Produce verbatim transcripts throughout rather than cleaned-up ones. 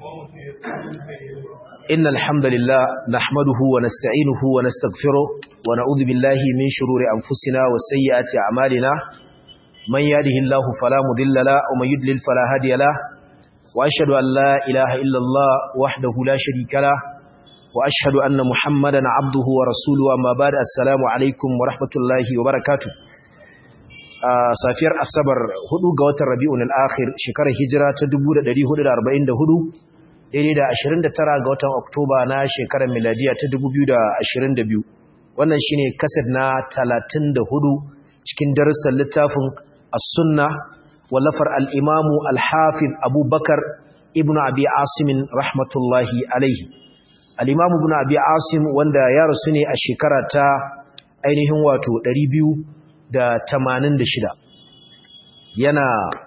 إن الحمد لله نحمده ونستعينه ونستغفره ونعوذ بالله من شرور أنفسنا وسيئات أعمالنا من يهده الله فلا مضل له ومن يضلل فلا هادي له وأشهد أن لا إله إلا الله وحده لا شريك له وأشهد أن محمدا عبده ورسوله أما بعد السلام عليكم ورحمة الله وبركاته safiyar asabar hudu ga watan rabi'un al-akhir shekarar hijira ta dubu da ɗari hudu da arba'in da hudu daidai da ashirin da tara ga watan oktoba na shekarar miladiya ta dubu biyu da ashirin da biyu wannan shine kaset na talatin da hudu cikin darussan littafin as-sunna wallafar al-imamu al-hafiz abubakar ibn abi asim rahmatullahi alaihi al-imamu ibn abi asim wanda ya rasu ne a shekara ta ainihin wato ɗari biyu da tamanin da shida yana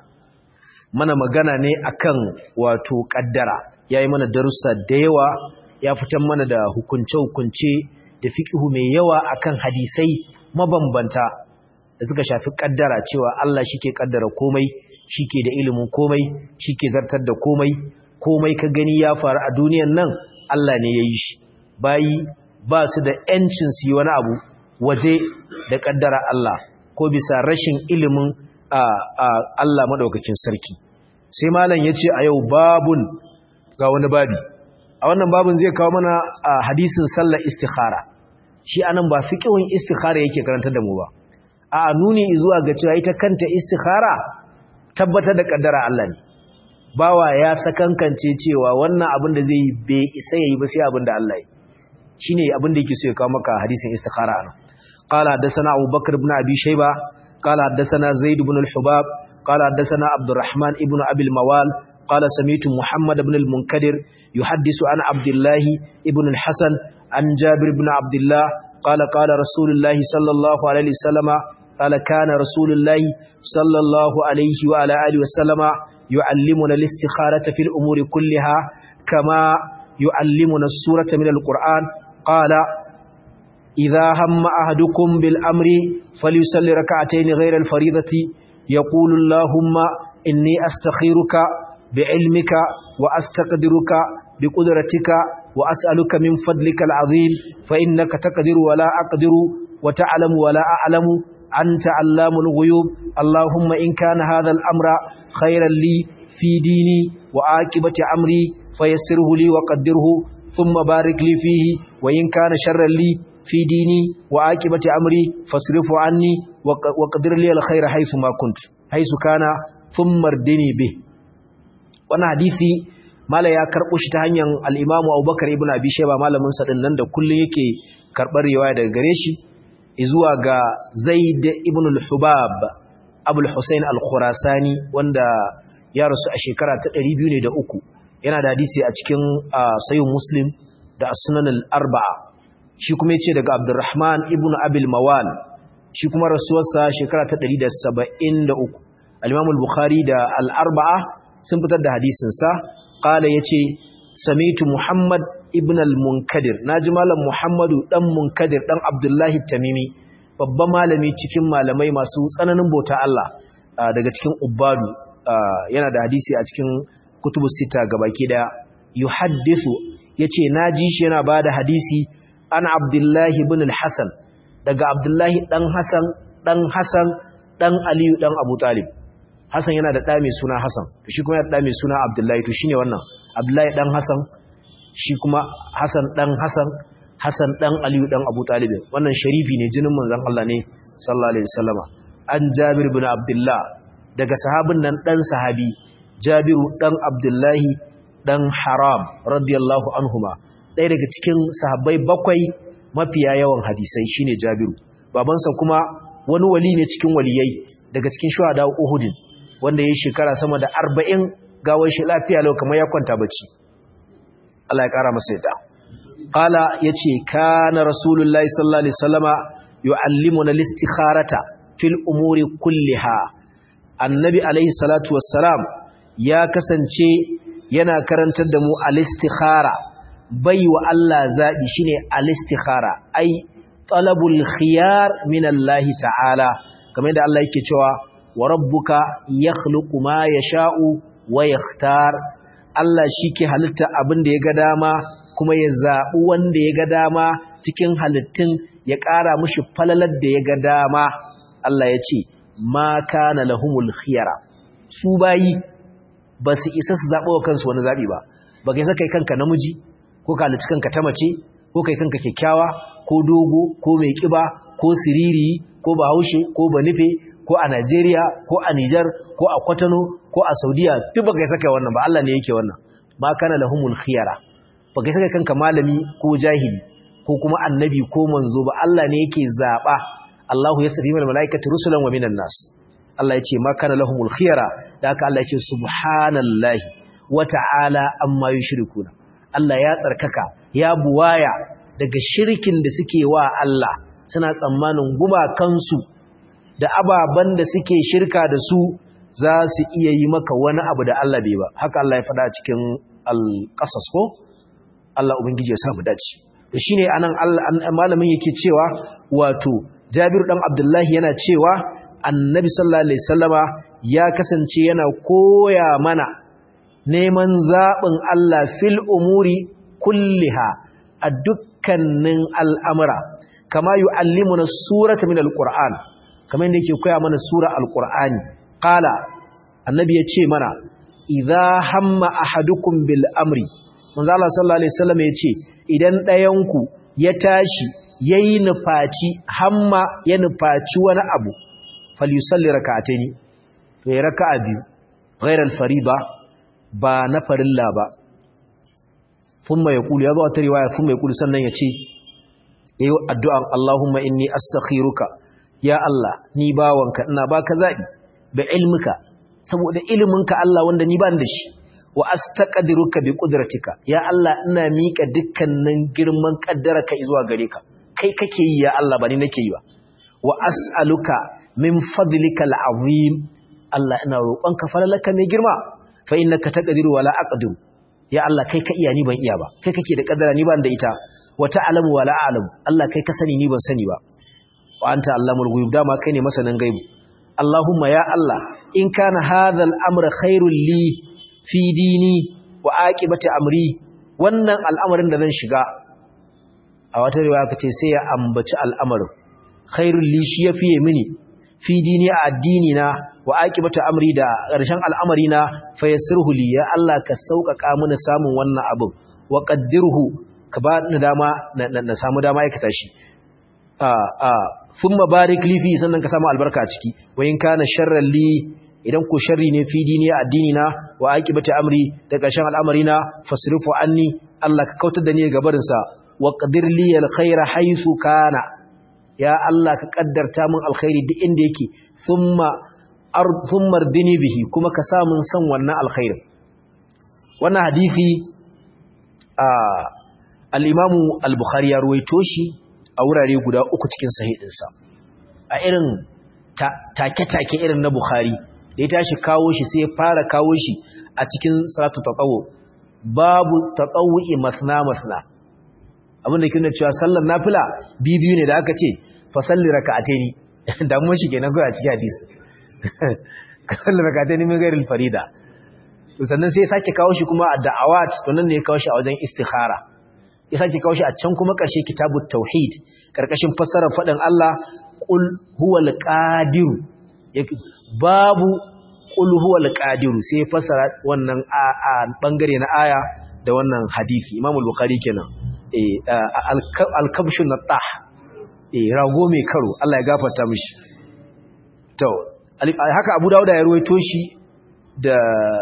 mana magana ne akan wato kaddara yayi mana darussa da yawa ya fitar mana da hukunce-hukunce da fiqhu mai yawa akan hadisai mabambanta da suka shafi kaddara cewa Allah shike kaddara komai shike da ilimin komai shike zartar da komai komai ka gani ya faru a duniyar nan Allah ne ya yi shi bayi ba su da yancin su yi wani abu waje da kaddara Allah ko bisa rashin ilimin Allah madaukakin sarki sai malam yace a yau babun ga wani babi a wannan babun zai kawo mana hadisin sallar istikhara shi anan ba fiqhin istikhara yake karantar da mu ba a nuni zuwa ga cewa ita kanta istikhara tabbatar da kaddara Allah ne bawa ya sakankance cewa wannan abin da zai bai isa yayi ba sai abin da Allah yi shine abin da yake so ya kawo maka hadisin istikhara anan قال حدثنا أبو بكر بن أبي شيبة قال حدثنا زيد بن الحباب قال حدثنا عبد الرحمن بن أبي الموال قال سمعت محمد بن المنكدر يحدث عن عبد الله بن الحسن عن جابر بن عبد الله قال قال رسول الله صلى الله عليه وسلم قال كان رسول الله صلى الله عليه وعلى آله وسلم يعلمنا الاستخارة في الأمور كلها كما يعلمنا السورة من القرآن قال إذا هم أحدكم بالأمر فليصلي ركعتين غير الفريضة يقول اللهم إني أستخيرك بعلمك وأستقدرك بقدرتك وأسألك من فضلك العظيم فإنك تقدر ولا أقدر وتعلم ولا أعلم أنت علام الغيوب اللهم إن كان هذا الأمر خيرا لي في ديني وعاقبة أمري فيسره لي وقدره ثم بارك لي فيه وإن كان شرا لي في ديني وعاقبة أمري فاصرف عني وقدر لي الخير حيث ما كنت حيث كان ثم اردني به wannan hadisi mala ya karbo shi ta hanyar al-Imam Abubakar ibn Abi Shayba malamin sa dinnan da kullun yake karbar riwaya daga gare shi zuwa ga Zaid ibn al-Hubab Abul Husayn al-Khurasani wanda ya rasu a shekara ta ɗari biyu ne da uku yana da hadisi a cikin Sahih Muslim da As-Sunan al-Arba'a shi kuma yace daga Abdurrahman ibn Abil Mawal shi kuma rasuwarsa shekara ta ɗari da saba'in da uku al-Imam al-Bukhari da al-Arba'a sun fitar da hadisin sa qala yace samitu Muhammad ibn al-Munkadir naji malam Muhammadu dan Munkadir dan Abdullahi Tamimi babban malami cikin malamai masu tsananin bauta Allah daga cikin ubbadu yana da hadisi a cikin kutubus sita gabaki daya yuhaddisu yace naji shi yana bada hadisi an Abdullahi ibn al-Hasan daga Abdullahi dan Hasan dan Hasan dan Aliyu dan Abu Talib Hasan yana da ɗa mai suna Hasan shi kuma yana da ɗa mai suna Abdullahi to shine wannan Abdullahi dan Hasan shi kuma Hasan dan Hasan Hasan dan Aliyu dan Abu Talib wannan sharifi ne jinin manzon Allah ne sallallahu alaihi wasallama an Jabir ibn Abdullah daga sahabin nan dan sahabi Jabiru dan Abdullahi dan Haram radiyallahu anhuma ɗaya daga cikin sahabbai bakwai mafiya yawan hadisai shine Jabiru babansa kuma wani wali ne cikin waliyai daga cikin shuhada Uhud wanda yayi shekara sama da arba'in gawar shi lafiya lau kamar ya kwanta bacci Allah ya kara masa yadda qala yace kana rasulullahi sallallahu alaihi wasallama yuallimuna al-istikharata fil umuri kulliha annabi alaihi salatu wassalam ya kasance yana karantar da mu al-istikhara bai wa Allah zaɓi shi ne al-istikhara ai talabul khiyar min Allah ta'ala kamar yadda Allah yake cewa wa rabbuka yakhluqu ma yasha'u wa yakhtar Allah shike halitta abin da ya ga dama kuma ya zabi wanda ya ga dama cikin halittun ya ƙara mushi falalar da ya ga dama. Allah ya ce ma kana lahumul khiyara, su bayi ba su isa su zaɓa wa kansu wani zaɓi ba. Ba kai kai kanka namiji ko ka halicci kanka ta mace ko kai kanka kyakkyawa ko dogo ko mai kiba ko siriri ko bahaushe ko banife ko a Najeriya ko a Niger ko a Kwatano ko a Saudiya, duk ba kai saka wannan ba. Allah ne yake wannan. Ma kana lahumul khiyara, ba kai saka kanka malami ko jahili ko kuma annabi ko manzo ba. Allah ne yake zaba. Allahu yasri min malaikati rusulan wa minan nas. Allah yace ma kana lahumul khiyara, da haka Allah yace subhanallahi wa ta'ala amma yushrikuna. Allah ya tsarkaka ya buwaya daga shirkin da suke wa Allah, suna tsammanin gumakansu da ababan da suke shirka da su za su iya yi maka wani abu da Allah bai ba. Haka Allah ya faɗa cikin al-qasas ko Allah ubangiji ya sa mu dace. Shine anan malamin yake cewa wato Jabir dan Abdullahi yana cewa Annabi sallallahu alaihi wasallama ya kasance yana koya mana neman zabin Allah fil umuri kulliha, a dukkanin al'amura, kama yu'allimuna surata min alquran, kamar yadda yake koya mana sura alqur'ani. Qala, Annabi ya ce mana idza hamma ahadukum bil amri, manzo Allah sallallahu alaihi wasallama ya ce idan ɗayanku ya tashi yayi nufaci, hamma ya nufaci wani abu, falyusalli rak'ataini, to ya raka'a biyu, ghayra al-fariida, ba na farilla ba. Thumma yaqulu, ya zo ta riwaya, thumma yaqulu, sannan ya ce yayi addu'an Allahumma inni astakhiruka, ya Allah ni bawanka ina baka zabi, bi ilmika, saboda iliminka Allah wanda ni ban da shi, wa astaqdiruka bi qudratika, ya Allah ina mika dukkanin girman kaddaraka zuwa gare ka, kai kake yi ya Allah ba ni nake yi ba. Wa as'aluka min fadlika al'azim, Allah ina roƙonka falalaka mai girma, fa innaka taqdiru wala aqdiru, ya Allah kai ka iya ni ban iya ba, kai kake da kaddara ni ban da ita, wa ta'lamu wala a'lamu, Allah kai ka sani ni ban sani ba, wa anta allamul ghuyub, dama kai ne masanin gaibu. Allahumma ya Allah in kana hadha al-amru khairul li fi dini wa aqibati amri, wannan al'amarin da zan shiga, a wata riwaya kace sai ya ambaci al'amarin khairul li, shi yafiye mini, fi dini a addini na, wa aqibati amri, da ƙarshen al'amari na, fa yassirhu li, ya Allah ka sauƙaƙa mini samun wannan abin, wa qaddirhu, ka ba ni dama na samu dama aikata shi. a a thumma barik li fi, sannan ka samu albarka a ciki. Wa in kana sharran li, idan ko sharri ne, fi dini a addini na, wa aqibati amri, da ƙarshen al'amari na, fasrifu anni, Allah ka kautar da ni ga barin sa, wa qadir li alkhaira haythu kana, ya Allah ka kaddarta min alkhairi duk inda yake, thumma ar thumma ardini bihi, kuma ka sa mun san wannan alkhairin. Wannan hadisi a al-Imam al-Bukhari ya ruwaito shi a wurare guda uku cikin sahihinsa, a irin take-take irin na Bukhari da ya tashi kawo shi sai ya fara kawo shi a cikin salatu tatawwu, babu tatawwu'i masna masna, abinda kin da cewa sallar nafila bibiyu ne da aka ce fa salli raka'ataini, da mun shi kenan kai a cikin hadisi salli raka'ataini min ghairil farida. To sannan sai ya sake kawo shi kuma a da'awat, to nan ne ya kawo shi a wajen istikhara, ya sake kawo shi a can kuma ƙarshe kitabut tauhid, karkashin fassarar faɗin Allah qul huwal qadir, babu qul huwal qadir, sai fassara wannan a bangare na aya da wannan hadisi. Imam al-Bukhari kenan, eh al-kabshun natah, eh rago mai karo, Allah ya gafarta mishi. To haka Abu Dawud ya ruwaito shi da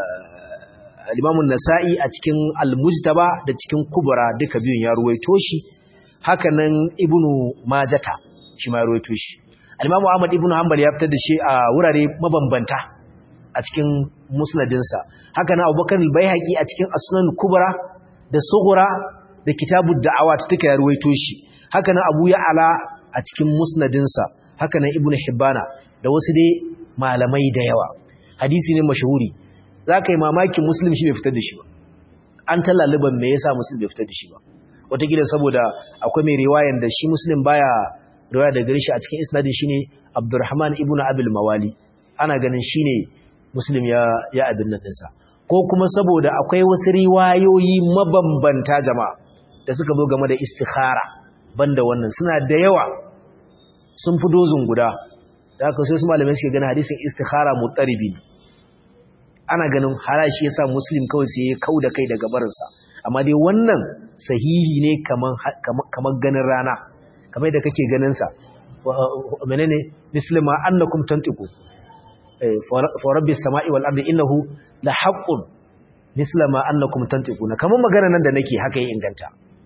al-Imam an-Nasa'i a cikin al-Mujtaba da cikin Kubra, duka biyun ya ruwaito shi. Haka nan Ibn Majah shi ma ya ruwaito shi. Al-Imam Ahmad ibn Hanbal ya fitar da shi a wurare mabambanta a cikin musnadinsa. Haka nan Abubakar al-Baihaqi a cikin As-Sunan Kubra da Sughra da Kitabud Da'awat duka ya ruwaito shi. Haka nan Abu Ya'la a cikin musnadinsa. Haka nan Ibn Hibbana da wasu dai malamai da yawa. Hadisi ne mashhuri. Za ka yi mamakin Muslim shi bai fitar da shi ba. An talaliban me yasa Muslim bai fitar da shi ba. Wataƙila saboda akwai mai riwayan da shi Muslim baya riwaya da gare shi a cikin isnadin shine Abdurrahman ibn Abil Mawali. Ana ganin shine Muslim ya ya abin nan dinsa. ko kuma saboda akwai wasu riwayoyi mabambanta jama'a da suka zo game da istikhara banda wannan suna da yawa sun fi dozin guda da aka sai su malamai suke ganin hadisin istikhara muttaribi ana ganin harashi yasa muslim kawai sai ya kauda kai daga barinsa amma dai wannan sahihi ne kaman kaman ganin rana kamar da kake ganin sa menene muslima annakum tantiqu fa rabbis samai wal ardi innahu la haqqun muslima annakum tantiquna kaman magana nan da nake haka ya inganta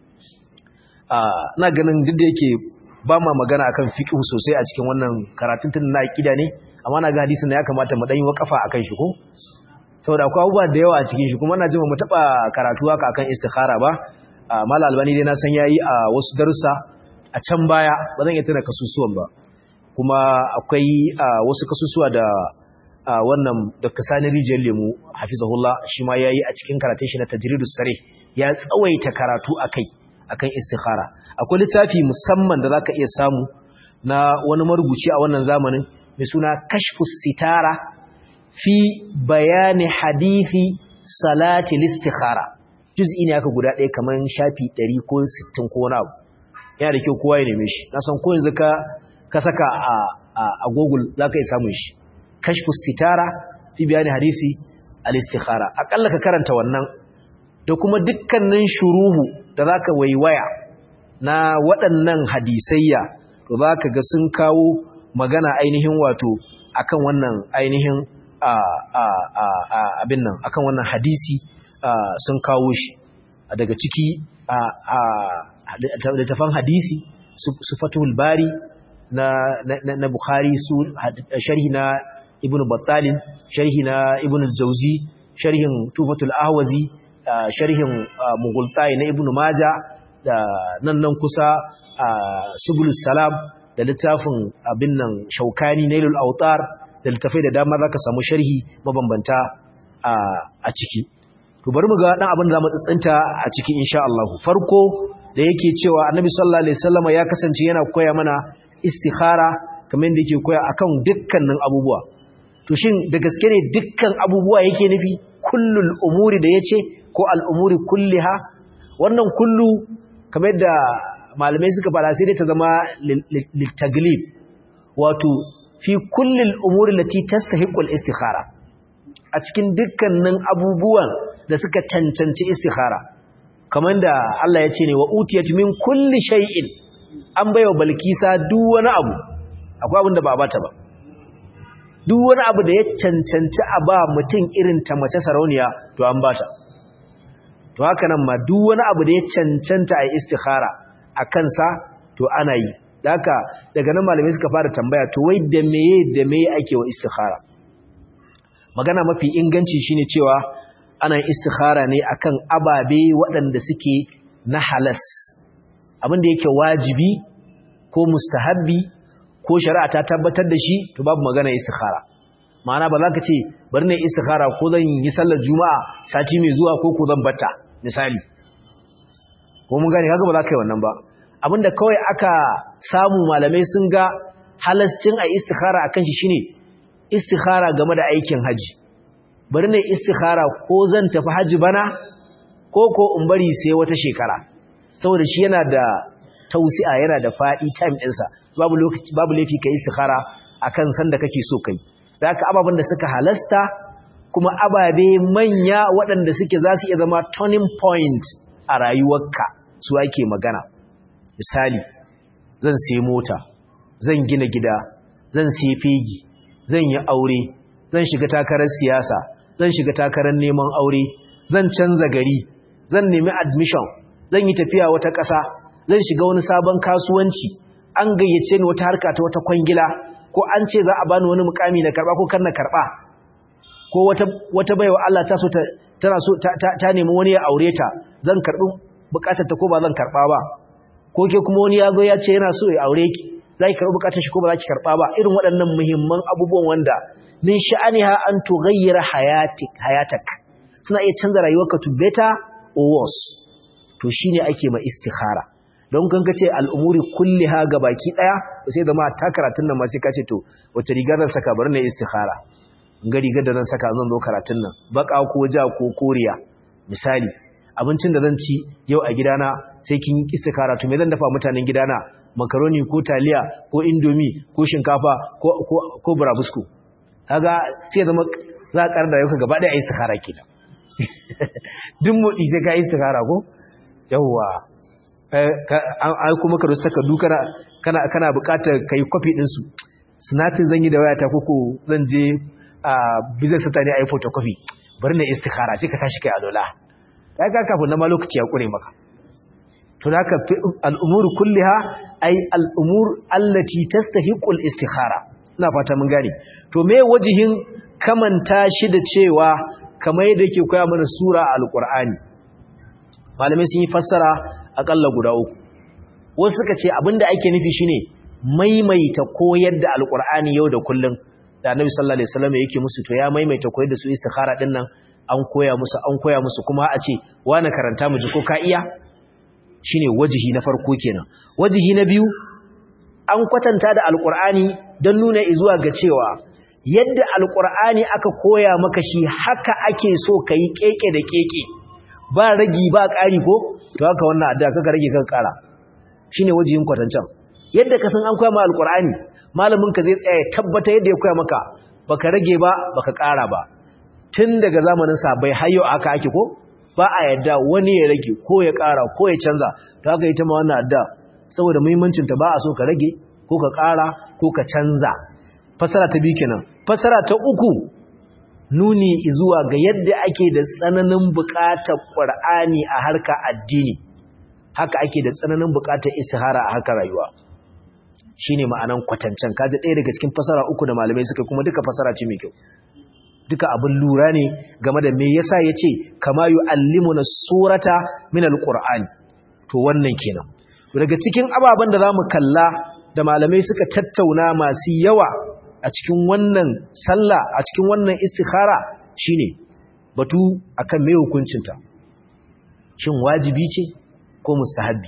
ah ina ganin duk da yake ba ma magana akan fiqh sosai a cikin wannan karatun tun na aqida ne amma na ga hadisin da ya kamata mu dan yi wakafa akan shi ko saboda akwai abubuwa da yawa a cikin shi kuma ina jima mu taba karatu haka akan istikhara ba Malam Albani dai na san yayi a wasu darussa a can baya ba zan iya tuna kasusuwan ba kuma akwai wasu kasusuwa da wannan Doctor Sani Rijiyar Lemu hafizahullah shi ma yayi a cikin karatun shi na Tajridus Sarih ya tsawaita karatu akai akan istikhara akwai littafi musamman da zaka iya samu na wani marubuci a wannan zamanin mai suna Kashfus Sitara fi bayani hadithi salati istikhara juz'i ne aka guda ɗaya kaman shafi ɗari ko sittin ko wani abu yana da kyau kowa ya neme shi na san ko yanzu ka ka saka a a Google zaka iya samun shi Kashfus Sitara fi bayani hadisi al-istikhara akalla ka karanta wannan da kuma dukkanin shuruhu da zaka waiwaya na waɗannan hadisayya to zaka ga sun kawo magana ainihin wato akan wannan ainihin a a a abin nan akan wannan hadisi sun kawo shi daga ciki a a littafan hadisi su Fathul Bari na na Bukhari su sharhi na Ibn Battal sharhi na Ibn al-Jawzi sharhin Tufatul Ahwazi sharhin Mughultai na Ibn Majah da nan nan kusa Subulus Salam da littafin abin nan Shaukani Nailul Awtar da littafai da dama zaka samu sharhi mabambanta a ciki to bari mu ga dan abin da zamu tsantsanta a ciki insha Allah farko da yake cewa Annabi sallallahu alaihi wasallam ya kasance yana koya mana istikhara kamar yadda yake koya akan dukkanin abubuwa to shin da gaske ne dukkan abubuwa yake nufi kullul umuri da yace ko al umuri kulliha wannan kullu kamar yadda malamai suka fara sai dai ta zama litaglib wato fi kullil umuri lati tastahiqu al istikhara a cikin dukkanin abubuwan da suka cancanci istikhara kamar da Allah ya ce ne wa utiyat min kulli shay'in an baiwa balkisa duk wani abu akwai abin da ba bata ba duk wani abu da ya cancanci a ba mutum irin ta mace sarauniya to an bata to haka nan ma duk wani abu da ya cancanta a istikhara a kansa to ana yi haka daga nan malamai suka fara tambaya to wai da meye da meye ake wa istikhara magana mafi inganci shine cewa ana istikhara ne akan ababe waɗanda suke na halas abin da yake wajibi ko mustahabbi ko shari'a ta tabbatar da shi to babu magana istikhara ma'ana ba za ka ce bari ne istikhara ko zan yi sallar juma'a sati mai zuwa ko ko zan bata misali ko mun gane kaga ba za ka yi wannan ba abinda kawai aka samu malamai sun ga halascin a istikhara akan shi shine istikhara game da aikin haji bari ne istikhara ko zan tafi haji bana ko ko in bari sai wata shekara saboda shi yana da tausi'a yana da fadi time ɗinsa babu lokaci babu laifi kai istikhara akan sanda kake so kai da haka ababen da suka halasta kuma ababe manya waɗanda suke za su iya zama turning point a rayuwarka su ake magana misali zan sai mota zan gina gida zan sai fegi zan yi aure zan shiga takarar siyasa zan shiga takarar neman aure zan canza gari zan nemi admission zan yi tafiya wata ƙasa zan shiga wani sabon kasuwanci an gayyace ni wata harka ta wata kwangila ko an ce za a bani wani mukami na karba ko kan na karba ko wata wata baiwa Allah ta so ta tana so ta, ta, ta nemi wani ya aure ta zan karbi bukatar ta ko ba zan karba ba ko ke kuma wani ya zo ya ce yana so ya aure ki zai karbi bukatar shi ko ba za ki karba ba irin waɗannan muhimman abubuwan wanda min sha'aniha an tughayyira hayatik hayatak suna iya canza rayuwarka to better or worse to shine ake ma istikhara don kan kace al'umuri kulliha gabaki daya sai da ma ta karatun nan ma sai kace to wace riga zan saka bar ne istikhara gari ga da zan saka zan zo karatun nan baka ko ja ko koriya misali abincin da zan ci yau a gidana sai kin yi istikara to me zan dafa mutanen gidana makaroni ko taliya ko indomi ko shinkafa ko ko ko burabusko kaga sai zama za ka da yau gaba da istikara kenan duk motsi sai ka istikara ko yawa ai kuma ka rusta ka dukara kana kana buƙatar kai copy din su snapping zan yi da wayata koko zan je a business ta ne ai photocopy bari na istikhara sai ka tashi kai alola kai ka kafin na ma lokaci ya kure maka to haka al'umur kulliha ay al'umur allati tastahiqu al-istikhara ina fata mun gane to me wajihin kamanta shi da cewa kamar yadda yake koya mana sura al-Qur'ani malamai sun yi fassara akalla guda uku wasu suka ce abinda ake nufi shine maimaita koyar da al-Qur'ani yau da kullun da Annabi sallallahu alaihi wasallam yake musu to ya maimaita koyar da su istikhara din nan an koya musu an koya musu kuma a ce wani karanta mu ji ko ka iya shine wajihi na farko kenan wajihi na biyu an kwatanta da alqur'ani dan nuna izuwa ga cewa yadda alqur'ani aka koya maka shi haka ake so kai keke da keke ba ragi ba ƙari ko to haka wannan addu'a kaga rage kaga ƙara shine wajihin kwatancan yadda ka san an koya maka alqur'ani malamin ka zai tsaya ya tabbata yadda ya koya maka baka rage ba baka ƙara ba tun daga zamanin sahabbai har yau aka ake ko ba a yadda wani ya rage ko ya ƙara ko ya canza to haka ita ma wannan adda saboda muhimmancin ta ba a so ka rage ko ka ƙara ko ka canza fasara ta biyu kenan fasara ta uku nuni zuwa ga yadda ake da tsananin buƙatar Qur'ani a harka addini haka ake da tsananin buƙatar istihara a harkar rayuwa shine ma'anan kwatancan kaje ɗaya daga cikin fasara uku da malamai suka kuma duka fasara ce mai kyau duka abin lura ne game da me yasa yace kama yu'allimuna surata min alqur'ani to wannan kenan daga cikin ababen da zamu kalla da malamai suka tattauna masu yawa a cikin wannan sallah a cikin wannan istikhara shine batu akan me hukuncinta shin wajibi ce ko mustahabbi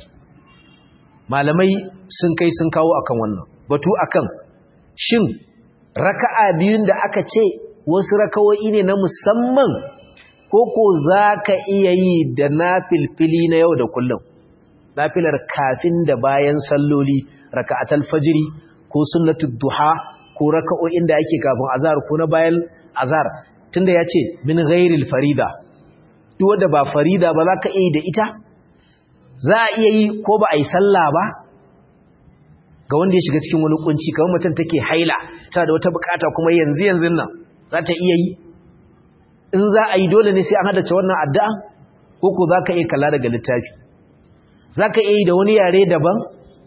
malamai sun kai sun kawo akan wannan batu akan shin raka'a biyun da aka ce wasu rakawoyi ne na musamman ko ko za ka iya yi da nafilfili na yau da kullum nafilar kafin da bayan salloli raka'atul fajiri ko sunnatud duha ko raka'o'in da ake kafin azhar ko na bayan azhar tunda yace min ghairil farida duk wanda ba farida ba za ka iya yi da ita za a iya yi ko ba a yi sallah ba ga wanda ya shiga cikin wani kunci kamar mutum take haila tana da wata bukata kuma yanzu yanzu nan za ta iya yi in za a yi dole ne sai an hadace wannan addu'a ko ko za ka iya kalla daga littafi za ka iya yi da wani yare daban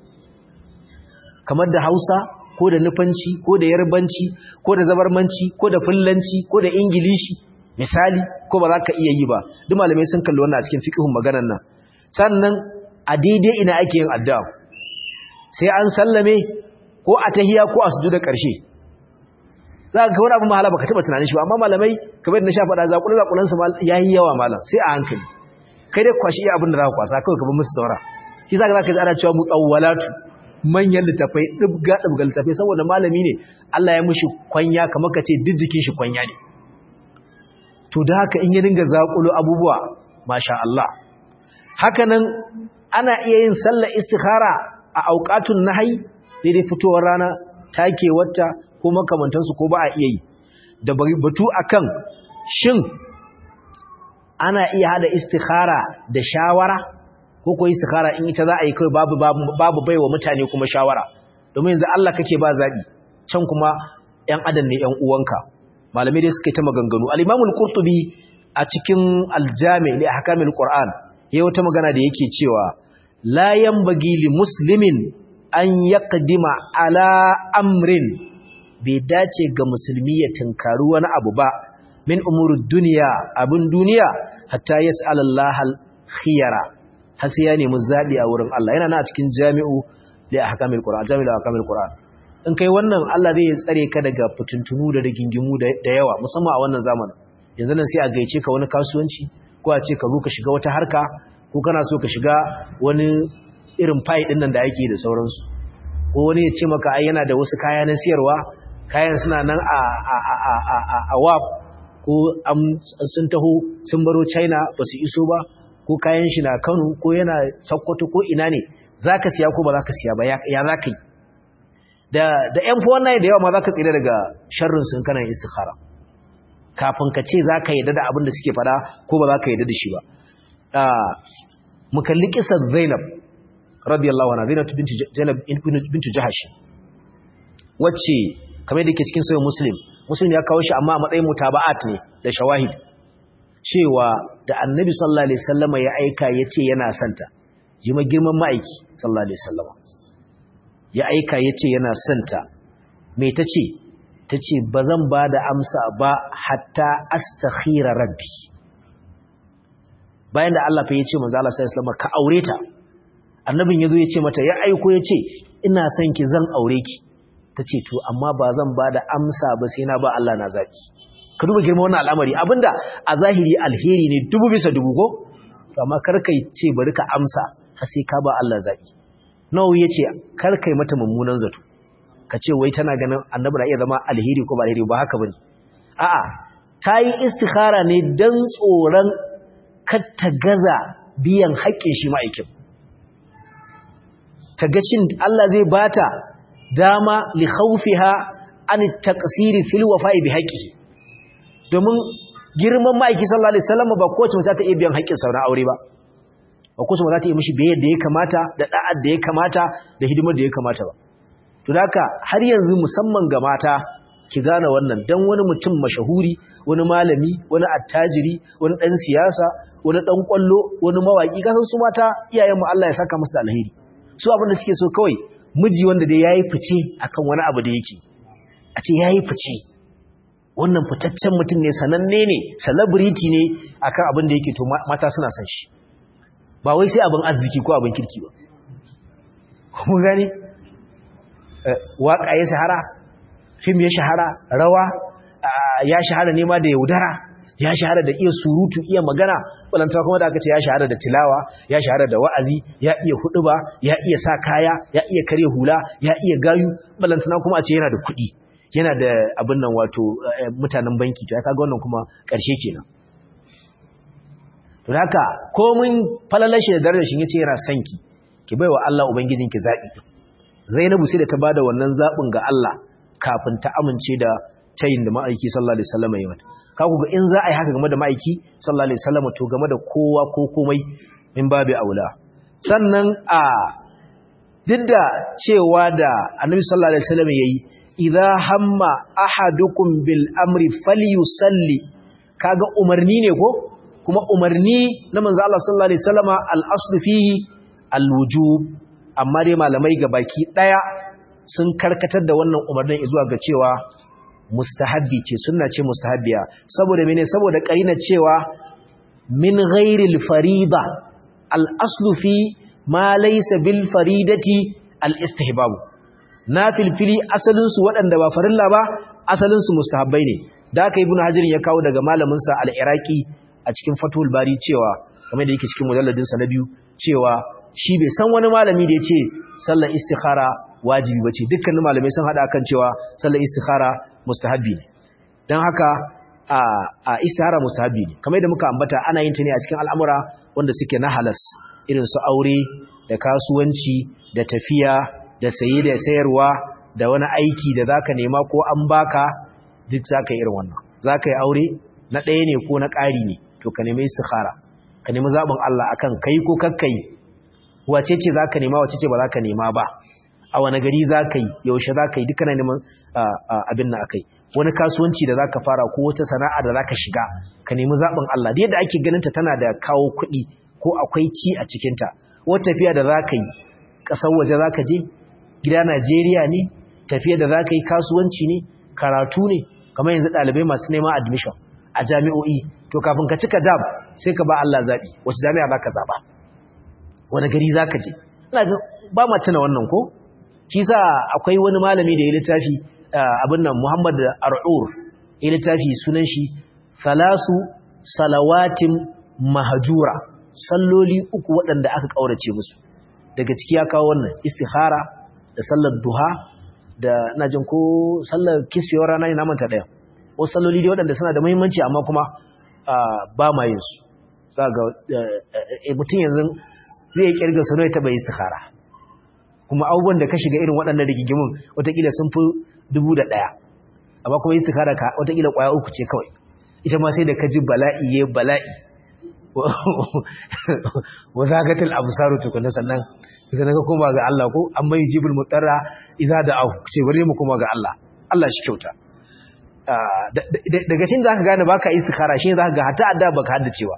kamar da hausa ko da nufanci ko da yarbanci ko da zabarmanci ko da fullanci ko da ingilishi misali ko ba za ka iya yi ba duk malamai sun kalli wannan a cikin fiqhun maganar nan sannan a daidai ina ake yin addu'a sai an sallame ko a tahiyya ko a sujuda ƙarshe za ka wani abin mahala baka taba tunanin shi ba amma malamai kamar na sha faɗa zaƙulan zaƙulan su yayi yawa malam sai a hankali kai dai kwashi iya abin da za ka kwasa kawai ka bar musu saura shi za ka za ka ji ana cewa muqawwalatu manyan littafai dibga dibga littafai saboda malami ne Allah ya mishi kwanya kamar ka ce duk jikin shi kwanya ne to da haka in ya dinga zaƙulo abubuwa masha Allah haka nan ana iya yin sallar istikhara a auqatun nahyi daidai fitowar rana takewarta ko makamantansu ko ba a iya yi da batu akan shin ana iya hada istikhara da shawara ko ko istikhara in ita za a yi kai babu babu baiwa mutane kuma shawara domin yanzu Allah kake ba zabi can kuma ƴan adam ne ƴan uwanka malamai dai suka yi ta maganganu al-Imam al-Qurtubi a cikin al-Jami' li ahkamil Qur'an yayi wata magana da yake cewa la yanbaghi li muslimin an yaqdima ala amrin bai dace ga musulmi ya tunkari wani abu ba min umurud dunya abun duniya hatta yas'al Allah al-khiyara har sai ya nemi zabi a wurin Allah yana na a cikin jami'u li ahkamil Qur'an jami'u li ahkamil Qur'an in kai wannan Allah zai tsare ka daga fituntunu da rigingimu da yawa musamman a wannan zamanin yanzu nan sai a gaice ka wani kasuwanci ko a ce ka zo ka shiga wata harka ko kana so ka shiga wani irin fai din nan da yake da sauransu ko wani ya ce maka ai yana da wasu kaya na siyarwa kayan suna nan a a wap ko sun taho sun baro China ba su iso ba ko kayan shi na Kano ko yana Sokoto ko ina ne zaka siya ko ba zaka siya ba ya zaka yi da da ƴan fa wannan da yawa ma zaka tsira daga sharrin sun kana istikhara kafin ka ce zaka yarda da abin da suke fada ko ba zaka yarda da shi ba mu kalli kisar Zainab radiyallahu anha Zainab binti Zainab binti Jahash wacce kamar da yake cikin sahih Muslim Muslim ya kawo shi amma a matsayin mutaba'at ne da shawahid cewa da Annabi sallallahu alaihi wasallam ya aika yace yana santa jima girman ma'aiki sallallahu alaihi wasallam ya aika yace yana santa me tace tace bazan bada amsa ba hatta astakhira rabbi bayan da Allah fa yace manzo Allah sallallahu alaihi wasallam ka aure ta annabin yazo yace mata ya aiko yace ina son ki zan aure ki tace to amma ba zan bada amsa ba sai na ba Allah na zaki ka duba girman wannan al'amari abinda a zahiri alheri ne dubu bisa dubu ko to amma karkai ce bari ka amsa har sai ka ba Allah zaki nawo yace karkai mata mummunan zato kace wai tana ganin annabi na iya zama alheri ko ba alheri ba haka bane a'a tayi istikhara ne dan tsoron kar ta gaza biyan haƙƙin shi ma'aikin ta ga shin Allah zai bata dama li khawfiha an taqsiri fil wafa'i bi haqqihi domin girman ma'aiki sallallahu alaihi wasallam ba kowace mace ta iya biyan haƙƙin sa na aure ba ba kowace mace ta iya mishi biyar da ya kamata da da'ar da ya kamata da hidimar da ya kamata ba to haka har yanzu musamman ga mata ki gane wannan dan wani mutum mashahuri wani malami wani attajiri wani dan siyasa wani dan kwallo wani mawaki kasan su mata iyayenmu Allah ya saka musu da alheri su abin da suke so kawai miji wanda dai yayi fice akan wani abu da yake a ce yayi fice wannan fitaccen mutum ne sananne ne celebrity ne akan abin da yake to mata suna son shi ba wai sai abin arziki ko abin kirki ba kuma gane waka ya shahara fim ya shahara rawa ya shahara nema da yaudara ya shahara da iya surutu iya magana balanta kuma da aka ce ya shahara da tilawa ya shahara da wa'azi ya iya huduba ya iya sa kaya ya iya kare hula ya iya gayu balanta kuma a ce yana da kuɗi yana da abin nan wato mutanen banki to ya kaga wannan kuma ƙarshe kenan to haka komin falalashi da darajar shi yace yana son ki ki baiwa Allah ubangijinki zabi Zainabu sai da ta bada wannan zabin ga Allah kafin ta amince da tayin da ma'aiki sallallahu alaihi wasallam ya mata kaku ga in za a yi haka game da ma'aiki sallallahu alaihi wasallam to game da kowa ko komai min babu aula sannan a didda cewa da annabi sallallahu alaihi wasallam yayi idza hamma ahadukum bil amri falyusalli kaga umarni ne ko kuma umarni na manzo Allah sallallahu alaihi wasallama al aslu fihi al wujub amma dai malamai gabaki daya sun karkatar da wannan umarnin zuwa ga cewa mustahabbi ce sunna ce mustahabbiya saboda mene saboda karina cewa min ghairil farida al aslu fi ma laysa bil faridati al istihbab nafil fili asalin su wadanda ba farilla ba asalin su mustahabbai ne da aka ibnu hajar ya kawo daga malamin sa al iraqi a cikin fatul bari cewa kamar da yake cikin mujalladin sa na biyu cewa shi bai san wani malami da yace sallar istikhara wajibi bace dukkanin malamai sun hada kan cewa sallar istikhara mustahabbi ne dan haka a a istikhara mustahabbi ne kamar yadda muka ambata ana yin ta ne a cikin al'amura wanda suke na halas irin su aure da kasuwanci da tafiya da saye da sayarwa da wani aiki da zaka nema ko an baka duk zaka yi irin wannan zaka yi aure na ɗaya ne ko na ƙari ne to ka nemi istikhara ka nemi zaɓin Allah akan kai ko kakkai wace ce zaka nema wace ce ba zaka nema ba a wani gari zaka yi yaushe zaka yi duka na neman abin nan akai wani kasuwanci da zaka fara ko wata sana'a da zaka shiga ka nemi zaɓin Allah da yadda ake ganin ta tana da kawo kuɗi ko akwai ci a cikin ta wata tafiya da zaka yi ƙasar waje zaka je gida Najeriya ne tafiya da zaka yi kasuwanci ne karatu ne kamar yanzu ɗalibai masu neman admission a jami'o'i to kafin ka cika jam sai ka ba Allah zaɓi wasu jami'a za ka zaɓa wani gari za ka je ba ma tuna wannan ko shi sa akwai wani malami da ya littafi abin nan Muhammad Ar'ur ya littafi sunan shi salasu salawatin mahajura salloli uku waɗanda aka ƙaurace musu daga ciki ya kawo wannan istikhara da sallar duha da na jin ko sallar kisfiyar rana ne na manta ɗaya wasu salloli dai waɗanda suna da muhimmanci amma kuma ba ma yin su kaga mutum yanzu zai kirga su ne ta bai istikhara kuma abubuwan da ka shiga irin waɗannan rigigimin watakila sun fi dubu da ɗaya amma kuma istikhara ka watakila ƙwaya uku ce kawai ita ma sai da ka ji bala'i ya bala'i wa zagatul absaru tukuna sannan sannan ka koma ga Allah ko amma yujibul mutarra idza da'ahu sai bare mu koma ga Allah Allah shi kyauta daga cikin zaka gane baka istikhara shi zaka ga hatta adda baka haddacewa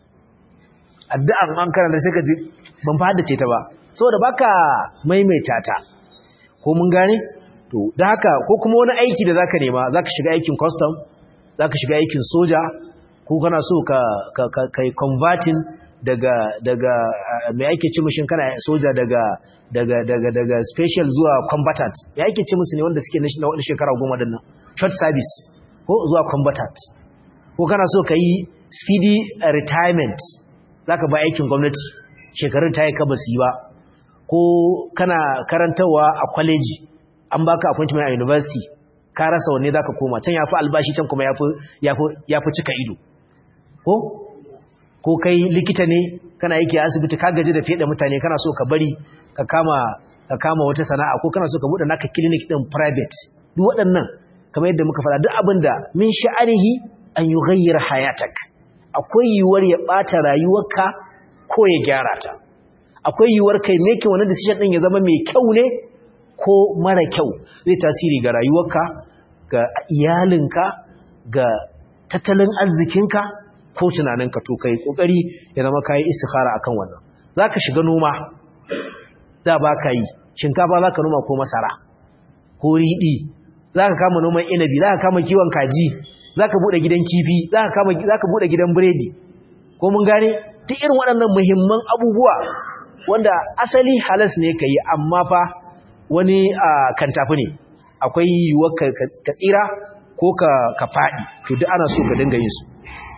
addu'an an karanta sai ka ji ban fa haddace ta ba saboda baka maimaita ta ko mun gane to da haka ko kuma wani aiki da zaka nema zaka shiga aikin custom zaka shiga aikin soja ko kana so ka ka kai converting daga daga me ake ci mushin kana soja daga daga daga daga special zuwa combatant me ake ci musu ne wanda suke na wani shekara goma din nan short service ko zuwa combatant ko kana so ka yi speedy retirement zaka ba aikin gwamnati shekarun ta yi ka basu yi ba ko kana karantawa a college an baka appointment a university ka rasa wanne zaka koma can yafi albashi can kuma yafi yafi yafi cika ido ko ko kai likita ne kana yake a asibiti ka gaji da fede mutane kana so ka bari ka kama ka kama wata sana'a ko kana so ka bude naka clinic din private duk waɗannan kamar yadda muka faɗa duk abinda min sha'anihi an yughayyir hayatak akwai yiwuwar ya bata rayuwarka ko ya gyara ta akwai yiwuwar kai make wani decision din ya zama mai kyau ne ko mara kyau zai tasiri ga rayuwarka ga iyalinka ga tattalin arzikinka ko tunaninka to kai kokari ya zama kai istikhara akan wannan zaka shiga noma da baka yi shinkafa zaka noma ko masara ko riɗi zaka kama noman inabi zaka kama kiwon kaji zaka bude gidan kifi zaka kama zaka bude gidan biredi ko mun gane duk irin waɗannan muhimman abubuwa wanda asali halas ne kai amma fa wani kan tafi ne akwai yiwuwar ka tsira ko ka ka fadi to duk ana so ka dinga yin su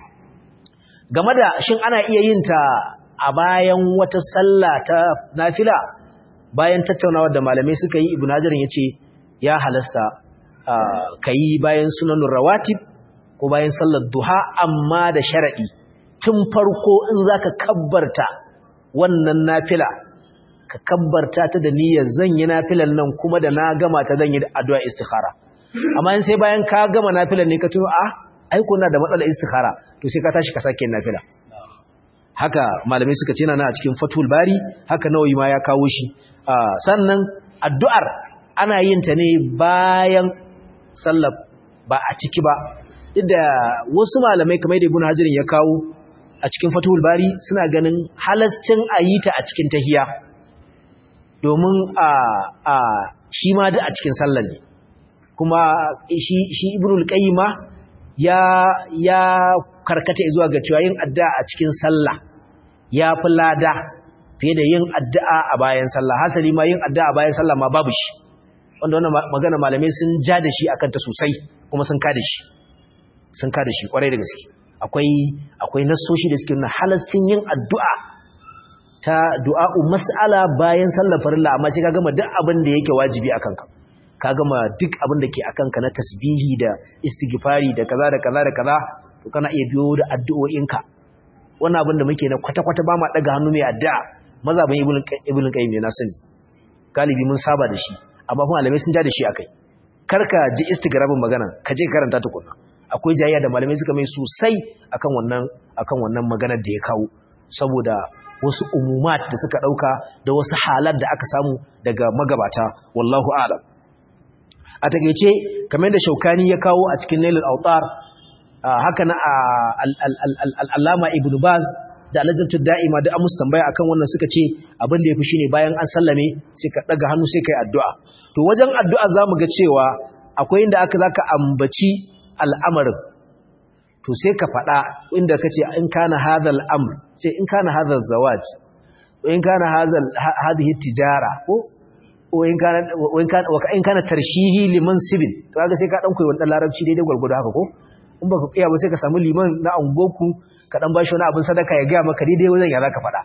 game da shin ana iya yin ta a bayan wata sallah ta nafila bayan tattaunawa da malamai suka yi ibnu hajar yace ya halasta kai bayan sunanur rawatib ko bayan sallar duha amma da sharadi tun farko in zaka kabbarta wannan nafila ka kabbarta ta da niyyar zan yi nafilan nan kuma da na gama ta zan yi addu'a istikhara amma in sai bayan ka gama nafilan ne ka tuno a ai kuna da matsalar istikhara to sai ka tashi ka sake nafila haka malamai suka ce na a cikin Fathul Bari haka Nawawi ma ya kawo shi sannan addu'ar ana yin ta ne bayan sallar ba a ciki ba inda wasu malamai kamar da Ibn Hajar ya kawo a cikin Fathul Bari suna ganin halascin ayita a cikin tahiyya domin a a shi ma da a cikin sallar ne kuma shi shi Ibnul Qayyim ya ya karkata zuwa ga cewa yin addu'a a cikin sallah ya fi lada fiye da yin addu'a a bayan sallah hasali ma yin addu'a a bayan sallah ma babu shi wanda wannan magana malamai sun ja da shi akan ta sosai kuma sun kada shi sun kada shi kwarai da gaske akwai akwai nassoshi da suke nuna halascin yin addu'a ta du'a'u mas'ala bayan sallar farilla amma sai ka gama duk abin da yake wajibi akan ka ka gama duk abin da ke akan ka na tasbihi da istighfari da kaza da kaza da kaza to kana iya biyo da addu'o'inka wannan abin da muke na kwata-kwata ba ma daga hannu mai addu'a mazhabin ibnu ibnu qayyim ne na sani galibi mun saba da shi amma kuma malamai sun ja da shi akai karka ji istigrabin magana ka je karanta tukunna akwai jayayya da malamai suka mai sosai akan wannan akan wannan maganar da ya kawo saboda wasu umumat da suka dauka da wasu halat da aka samu daga magabata wallahu a'lam a takeice kamar da Shaukani ya kawo a cikin Nailul Awtar haka na al-Allama Ibn Baz da Al-Lajnatu Da'ima da amus tambaya akan wannan suka ce abin da yafi shine bayan an sallame sai ka daga hannu sai kai addu'a to wajen addu'a zamu ga cewa akwai inda aka zaka ambaci al'amarin to sai ka fada inda kace in kana hadal amr sai in kana hadal zawaj in kana hadal hadhihi tijara ko in kana in kana tarshihi liman sibil to kaga sai ka dan koyi wannan larabci daidai gurgudu haka ko in baka iya ba sai ka samu liman na angoku ka dan bashi wani abin sadaka ya ga maka daidai wajen ya zaka fada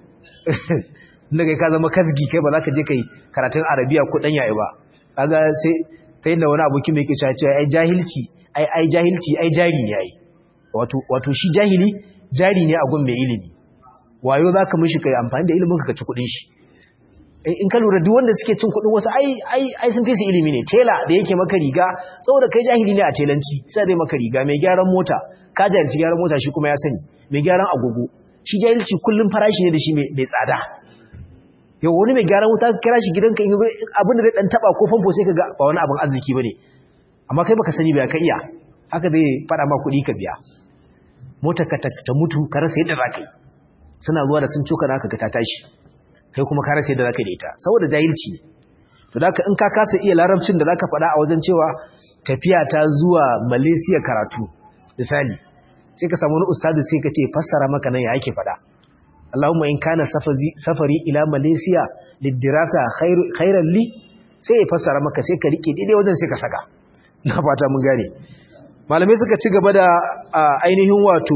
inda kai ka zama kasgi kai ba za ka je kai karatun arabiya ko dan yayi ba kaga sai sai da wani aboki mai yake cewa ai jahilci ai ai jahilci ai jari ne ai wato wato shi jahili jari ne a gun mai ilimi wayo zaka mishi kai amfani da ilimin ka ci kudin shi in ka lura duk wanda suke cin kudin wasu ai ai ai sun fi su ilimi ne tela da yake maka riga saboda kai jahili ne a telanci sai dai maka riga mai gyaran mota ka jahilci gyaran mota shi kuma ya sani mai gyaran agogo shi jahilci kullum farashi ne da shi mai tsada yau wani mai gyaran wuta kira shi gidanka abin da zai dan taba ko famfo sai ka ga ba wani abin arziki bane amma kai baka sani ba ka iya haka zai fada ma kuɗi ka biya motar ka ta mutu ka rasa yadda zaka yi suna zuwa da sun coka naka ka ta tashi kai kuma ka rasa yadda zaka yi da ita saboda jahilci ne to zaka in ka kasa iya larabcin da zaka faɗa a wajen cewa tafiya ta zuwa Malaysia karatu misali sai ka samu wani ustadi sai ka ce fassara maka nan ya yake faɗa Allahumma in kana safari ila Malaysia lidirasa khairan li sai ya fassara maka sai ka rike daidai wajen sai ka saka na fata mun gane malamai suka ci gaba da ainihin wato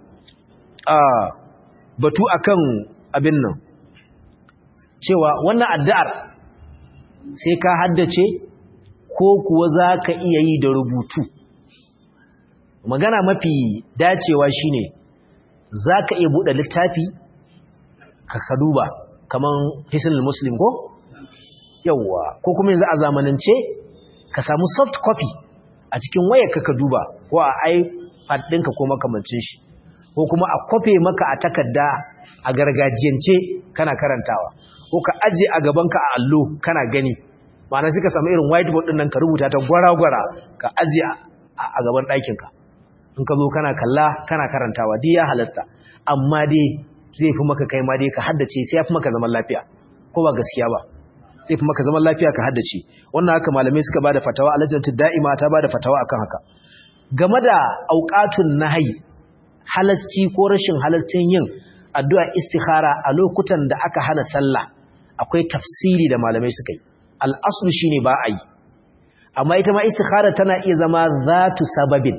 batu akan abin nan cewa wannan addu'ar sai ka haddace ko kuwa zaka iya yi da rubutu magana mafi dacewa shine zaka iya bude littafi ka duba kaman hisnul muslim ko yawa ko kuma yanzu a zamanance ka samu soft copy a cikin wayarka ka duba ko a iPad ɗinka ko makamancin shi ko kuma a copy maka a takarda a gargajiyance kana karantawa ko ka aje a gabanka a allo kana gani ma'ana sai ka samu irin whiteboard ɗin nan ka rubuta ta gwara-gwara ka aje a gaban ɗakinka in ka zo kana kalla kana karantawa dai ya halasta amma dai zai fi maka kai ma dai ka haddace sai ya fi maka zaman lafiya ko ba gaskiya ba zai fi maka zaman lafiya ka haddace wannan haka malamai suka bada fatawa alajnatu da'ima ta bada fatawa akan haka game da auqatun nahyi halasci ko rashin halascin yin addu'a istikhara a lokutan da aka hana sallah akwai tafsiri da malamai suka yi al-aslu shine ba a yi amma ita ma istikhara tana iya zama zatu sababin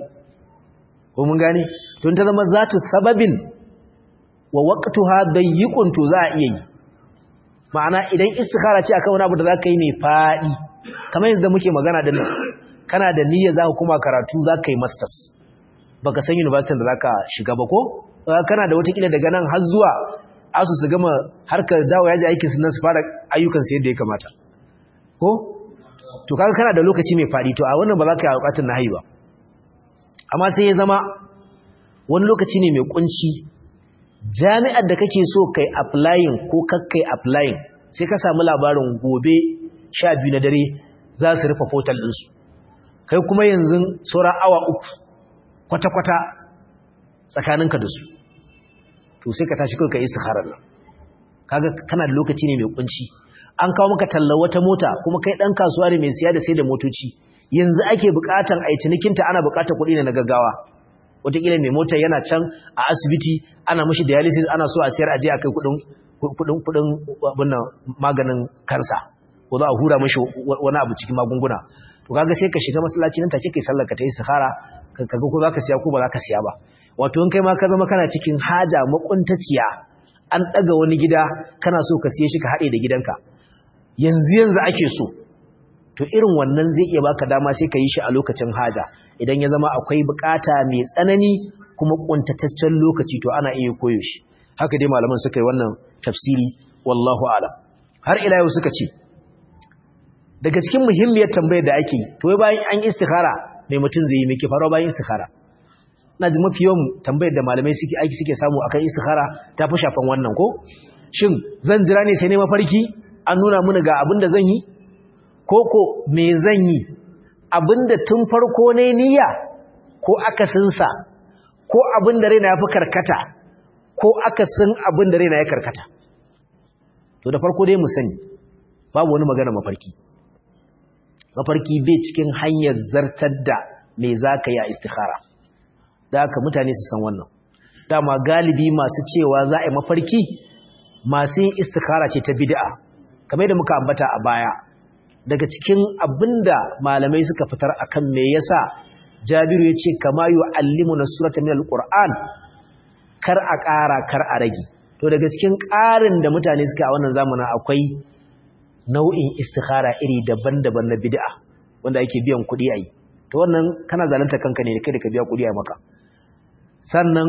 ko mun gane to ta zama zatu sababin wa waqtuha dayyqun to za a iya yi ma'ana idan istikhara ce akan wani abu da zaka yi mai fadi kamar yadda muke magana din nan kana da niyya zaka kuma karatu zaka yi masters baka san university da zaka shiga ba ko kana da wata kila daga nan har zuwa asu su gama harkar dawo yaji aikin su nan su fara ayyukan su yadda ya kamata ko to kaga kana da lokaci mai fadi to a wannan ba za ka yi bukatun nahi ba amma sai ya zama wani lokaci ne mai kunci jami'ar da kake so kai applying ko kakkai applying sai ka samu labarin gobe sha biyu na dare za su rufe portal ɗinsu kai kuma yanzu saura awa uku kwata-kwata tsakaninka da su to sai ka tashi kai ka yi istikharar nan kaga kana da lokaci ne mai kunci an kawo maka tallar wata mota kuma kai dan kasuwa ne mai siya da sai da motoci yanzu ake bukatan a yi cinikinta ana bukatar kuɗi ne na gaggawa wataƙila mai motar yana can a asibiti ana mashi dialysis ana so a siyar aje a kai kudin kudin kudin wannan maganin kansa ko za a hura mashi wani abu cikin magunguna to kaga sai ka shiga masallaci nan take kai sallar ka ta istikhara kaga ko zaka siya ko ba zaka siya ba wato in kai ma ka zama kana cikin haja makuntaciya an daga wani gida kana so ka siye shi ka hade da gidanka yanzu yanzu ake so to irin wannan zai iya baka dama sai ka yi shi a lokacin haja idan ya zama akwai bukata mai tsanani kuma kuntataccen lokaci to ana iya koyo shi haka dai malaman suka yi wannan tafsiri wallahu a'lam har ila yau suka ce daga cikin muhimmiyar tambayar da ake yi to bayan an istikhara mai mutum zai yi miki faro bayan istikhara na ji mafi yawan tambayar da malamai suke aiki suke samu akan istikhara ta fi shafan wannan ko shin zan jira ne sai ne mafarki an nuna mini ga abin da zan yi koko me zan yi abinda tun farko ne niyya ko akasinsa ko abinda raina ya fi karkata ko akasin abinda raina ya karkata to da farko dai mu sani babu wani magana mafarki mafarki bai cikin hanyar zartar da me za ka yi a istikhara da haka mutane su san wannan dama galibi masu cewa za a yi mafarki masu yin istikhara ce ta bid'a kamar da muka ambata a baya daga cikin abinda malamai suka fitar akan me yasa Jabiru yace kama yu'allimuna surata min alquran kar a ƙara kar a rage to daga cikin ƙarin da mutane suka a wannan zamanin akwai nau'in istikhara iri daban-daban na bid'a wanda ake biyan kuɗi ayi to wannan kana zalunta kanka ne kai da ka biya kudi a maka. Sannan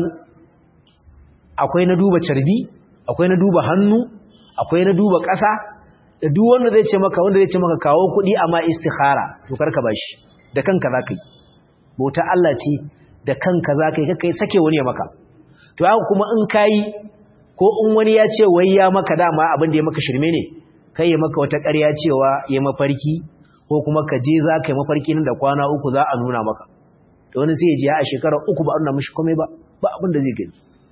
akwai na duba carbi, akwai na duba hannu, akwai na duba ƙasa, da duk wanda zai ce maka wanda zai ce maka kawo kudi amma istikhara to karka bashi, da kanka zaka yi. Bauta Allah ce da kanka zaka yi, kai sake wani ya maka. To haka kuma in kai ko in wani ya ce wai ya maka dama abin da ya maka shirme ne, kai ya maka wata ƙarya cewa ya mafarki ko kuma ka je za ka yi mafarki nan da kwana uku za a nuna maka. To wani sai ya je a shekara uku ba a nuna mishi komai ba, ba abin da zai gani.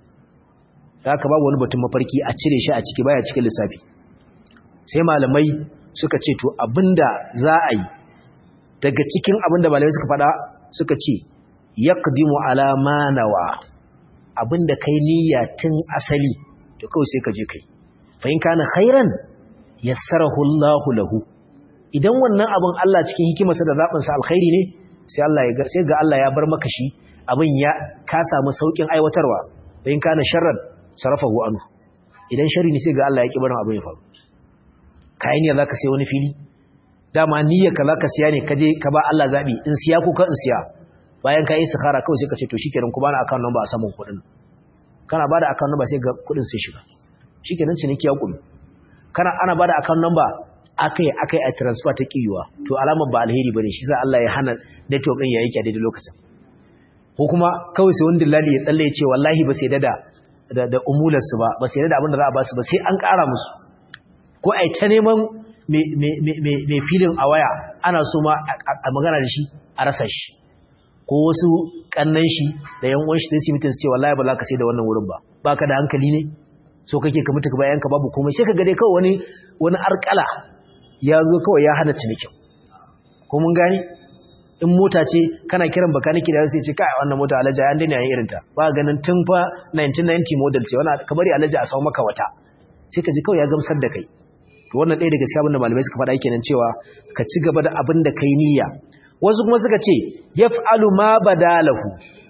Da haka babu wani batun mafarki a cire shi a ciki baya cikin lissafi. Sai malamai suka ce to abinda za a yi daga cikin abinda malamai suka faɗa suka ce yaqdimu ala ma nawa, abinda kai niyya tun asali to kawai sai ka je kai. Fa in kana khairan yassarahu Allahu lahu, idan wannan abin Allah cikin hikimarsa da zabin sa alkhairi ne sai Allah ya ga sai ga Allah ya bar maka shi, abin ya ka samu saukin aiwatarwa. Fa in kana sharran sarafahu anhu, idan sharri ne sai ga Allah ya ki barin abin ya faru. Kai ne zaka sai wani fili, dama niyyarka zaka siya ne kaje ka ba Allah zabi in siya ko ka in siya. Bayan ka yi istikhara kawai sai ka ce to shikenan ku bani account number a saman kuɗin. Kana bada account number sai ga kuɗin sai shiga. Shikenan ciniki ya kullu. Kana ana bada account number akai akai a transfer ta kiyuwa, to alamar ba alheri bane, shi sa Allah ya hana network din yayi ki a daidai lokacin. Ko kuma kawai sai wani dillali ya tsalle ya ce wallahi ba sai dada da da umular su ba, ba sai dada abin da za a ba su ba sai an ƙara musu. Ko ai ta neman me me me me filin a waya ana so ma a magana da shi a rasa shi. Ko wasu kannan shi da yan uwan shi sai su mutum su ce wallahi ba za ka sai da wannan wurin ba, baka da hankali ne, so kake ka mutu ka bayan ka babu komai, sai ka ga dai kawai wani wani arkala ya zo kawai ya hana cinikin. Ko mun gani in mota ce kana kiran bakaniki da sai ce kai wannan mota Alhaji an daina yin irin ta, ba ganin tun fa nineteen ninety model ce, wannan ka bari Alhaji a samu maka wata, sai ka ji kawai ya gamsar da kai. To wannan ɗaya daga cikin abin da malamai suka faɗa kenan cewa ka ci gaba da abin da kai niyya. Wasu kuma suka ce yaf'alu ma badalahu,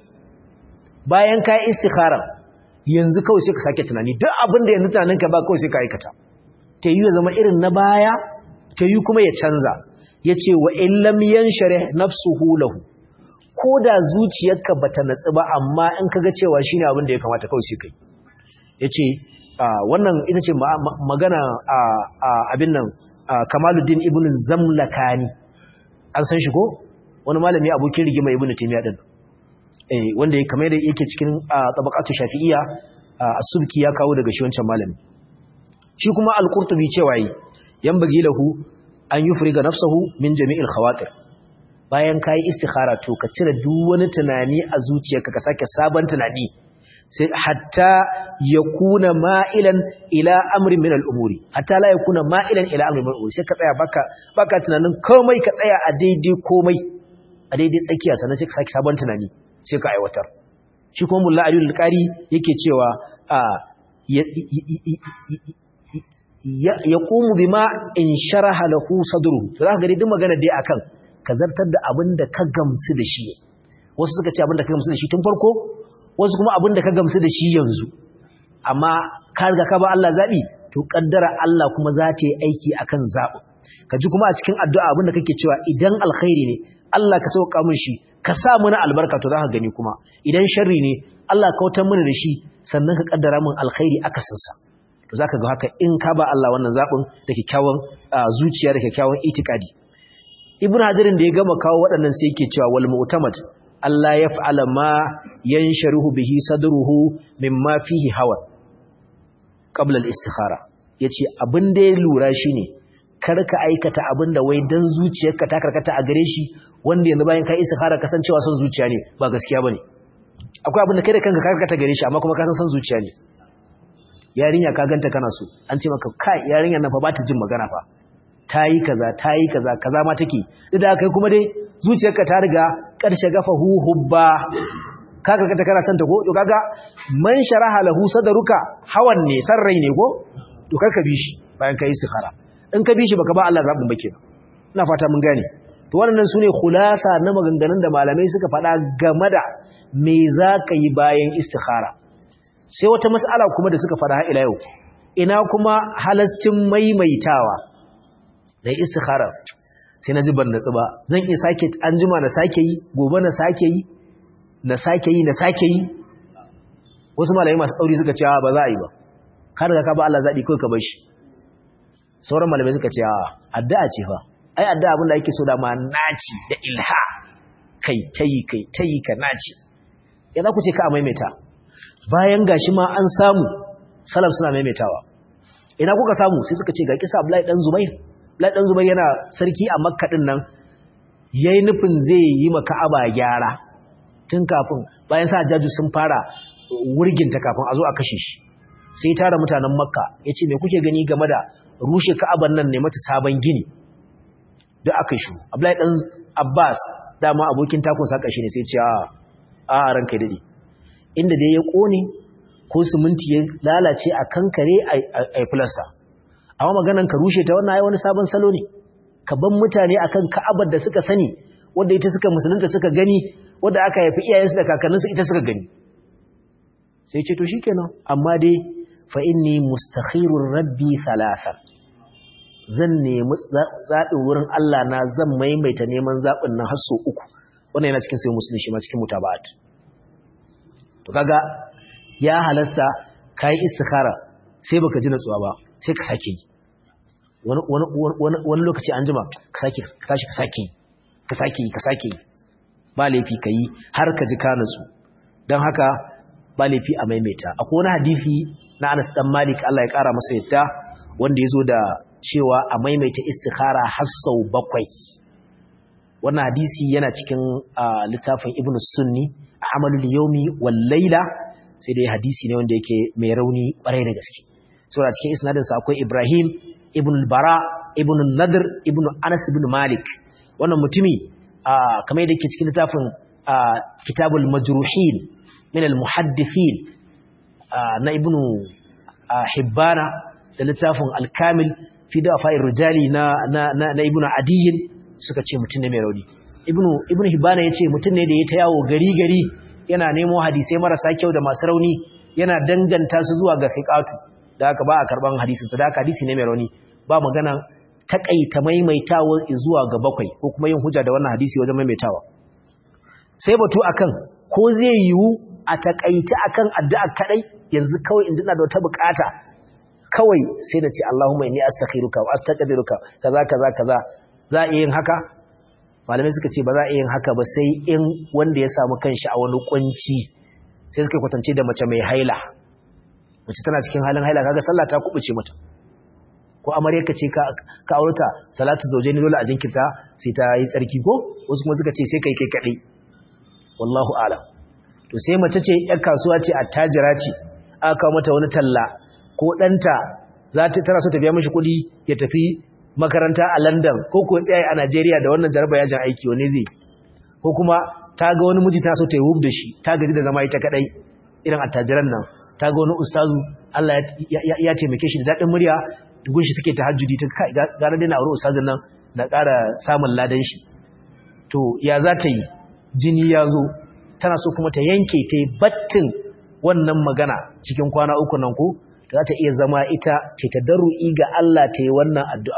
bayan ka yi istikhara yanzu kawai sai ka sake tunani duk abin da yanzu tunaninka ba kawai sai ka aikata. Ta yi ya zama irin na baya, ta yi kuma ya canza. Ya ce wa in lam yanshari nafsuhu lahu, ko da zuciyarka bata natsu ba amma in kaga cewa shine abin da ya kamata kawai sai kai. Ya ce wannan ita ce magana abin nan Kamaluddin ibn Zamlakani, an san shi ko wani malami abokin rigima ibn Taymiyyah din, eh wanda yake kamar yake cikin tabaqatu Shafi'iyya, as-Subki ya kawo daga shi wancan malami. Shi kuma al-Qurtubi cewa yi yan bagi lahu an yufriga nafsuhu min jami'il khawatir, bayan kai istikhara to ka cire duk wani tunani a zuciyarka ka sake sabon tunani, sai hatta yakuna ma'ilan ila amrin min al-umuri, hatta la yakuna ma'ilan ila amrin min al-umuri, sai ka tsaya baka baka tunanin komai, ka tsaya a daidai komai a daidai tsakiya, sannan sai ka sake sabon tunani sai ka aiwatar. Shi kuma Mulla Ali al-Qari yake cewa yaqumu bima in sharaha lahu sadruhu, to zaka ga duk magana dai akan ka zartar da abin da ka gamsu da shi. Wasu suka ce abin da ka gamsu da shi tun farko, wasu kuma abin da ka gamsu da shi yanzu, amma ka riga ka ba Allah zabi, to kaddara Allah kuma za ta yi aiki akan zabi. Ka ji kuma a cikin addu'a abin da kake cewa idan alkhairi ne Allah ka sauka min shi, ka sa mana albarka, to zaka gani kuma idan sharri ne Allah ka kautar mana da shi, sannan ka kaddara min alkhairi akasin sa. To zaka ga haka in ka ba Allah wannan zabin da kyakkyawan zuciya da kyakkyawan itikadi. Ibn Hajarin da ya gama kawo waɗannan sai yake cewa wal mu'tamad Allah ya fa'ala ma yansharuhu bihi sadruhu mimma fihi hawa qabla al-istikhara. Yace abin da ya lura shine kar ka aikata abin da wai dan zuciyarka ta karkata a gare shi, wanda yanzu bayan kai istikhara kasancewa son zuciya ne, ba gaskiya bane. Akwai abin da kai da kanka ka karkata gare shi amma kuma ka san son zuciya ne. Yarinya ka ganta kana so, an ce maka kai yarinyar nan fa ba ta jin magana fa, tayi kaza tayi kaza kaza ma take, duk da kai kuma dai zuciyarka ta riga karshe gafahu hubba, ka karkata kana son ta ko, to kaga man sharaha lahu sadruka hawan ne, san rai ne ko, to kar ka bi shi bayan kai istikhara. In ka bi shi baka ba Allah zabin ba kenan. Ina fata mun gane. To wannan sune khulasa na maganganun da malamai suka faɗa game da me za ka yi bayan istikhara. Sai wata mas'ala kuma da suka faɗa ila yau, ina kuma halascin maimaitawa da istikhara. sai na ji ban natsu ba zan iya sake an jima na sake yi gobe na sake yi na sake yi na sake yi wasu malamai masu tsauri suka ce ba za a yi ba ka riga ka ba Allah zaɓi kawai ka bar shi sauran malamai suka ce addu'a ce fa ai addu'a abin da ake so da ma naci da ilha kai tayi kai tayi ka naci ya za ku ce ka a maimaita bayan gashi ma an samu salaf suna maimaitawa ina kuka samu sai suka ce ga kisa Abdullahi dan Zubair Abdullahi dan Zubair yana sarki a Makka din nan yayi nufin zai yi ma Ka'aba gyara tun kafin bayan sa Hajjaju sun fara wurginta kafin a zo a kashe shi sai ya tara mutanen Makka yace me kuke gani game da rushe Ka'aban nan ne mata sabon gini da aka shi Abdullahi dan Abbas dama abokin takun saka shi ne sai ya ce a a ranka dade inda dai ya kone ko siminti ya lalace a kankare a filasta amma maganan ka rushe ta wannan ai wani sabon salo ne ka ban mutane akan Ka'abar da suka sani wanda ita suka musulunta suka gani wanda aka haifi iyayensu da kakanninsu ita suka gani sai ce to shikenan amma dai fa inni mustakhirur rabbi thalatha zan nemi zaɓin wurin Allah na zan maimaita neman zaɓin nan har sau uku wannan yana cikin sai musulmi shi ma cikin mutaba'at to kaga ya halasta kai istikhara sai baka ji natsuwa ba sai ka sake yi wani wani wani lokaci an jima ka sake ka tashi ka sake yi ka sake yi ka sake yi ba laifi kai har ka ji ka natsu dan haka ba laifi a maimaita akwai wani hadisi na Anas dan Malik Allah ya kara masa yadda wanda yazo da cewa a maimaita istikhara har sau bakwai wannan hadisi yana cikin littafin Ibn Sunni Amalul Yawmi wal Layla sai dai hadisi ne wanda yake mai rauni kwarai da gaske saboda cikin isnadin sa akwai Ibrahim ibn al-Bara ibn al-Nadr ibn Anas ibn Malik wannan mutumi kamar yadda yake cikin littafin Kitabul Majruhin min al-Muhaddithin na Ibn Hibbana da littafin Al-Kamil fi dafa'ir rijali na na na Ibn Adiy suka ce mutum ne mai rauni Ibn Ibn Hibbana yace mutum ne da ya ta yawo gari gari yana nemo hadisai marasa kyau da masu rauni yana danganta su zuwa ga fiqatu da haka ba a karban hadisin sa da haka hadisi ne mai rauni ba magana takaita maimaitawa zuwa ga bakwai ko kuma yin hujja da wannan hadisi wajen maimaitawa sai batu akan ko zai yiwu a takaita akan addu'a kadai yanzu kawai in ji na da wata bukata kawai sai na ce Allahumma inni astakhiruka wa astaqdiruka kaza kaza kaza za a yin haka malamai suka ce ba za a yin haka ba sai in wanda ya samu kanshi a wani kunci sai suka kwatance da mace mai haila mace tana cikin halin haila kaga sallah ta kubuce mata ko amaryarka ce ka ka aurata salatu zawjaini dole a jinkirta sai ta yi tsarki ko wasu kuma suka ce sai kai kai kadai wallahu a'lam to sai mace ce yar kasuwa ce attajira ce aka kawo mata wani talla ko danta za ta tana so ta biya mishi kuɗi ya tafi makaranta a London ko ko tsaye a Najeriya da wannan jaraba yajin aiki wani zai ko kuma ta ga wani miji ta so ta yi wub da shi ta gaji da zama ita kadai irin attajiran nan ta ga wani ustazu Allah ya taimake shi da dadin murya gunshi suke tahajjudi ta kai gara dai na aure ustazin nan na ƙara samun ladan shi to ya za ta yi jini ya zo tana so kuma ta yanke ta yi battin wannan magana cikin kwana uku nan ko za ta iya zama ita ta tadarru'i ga Allah ta yi wannan addu'a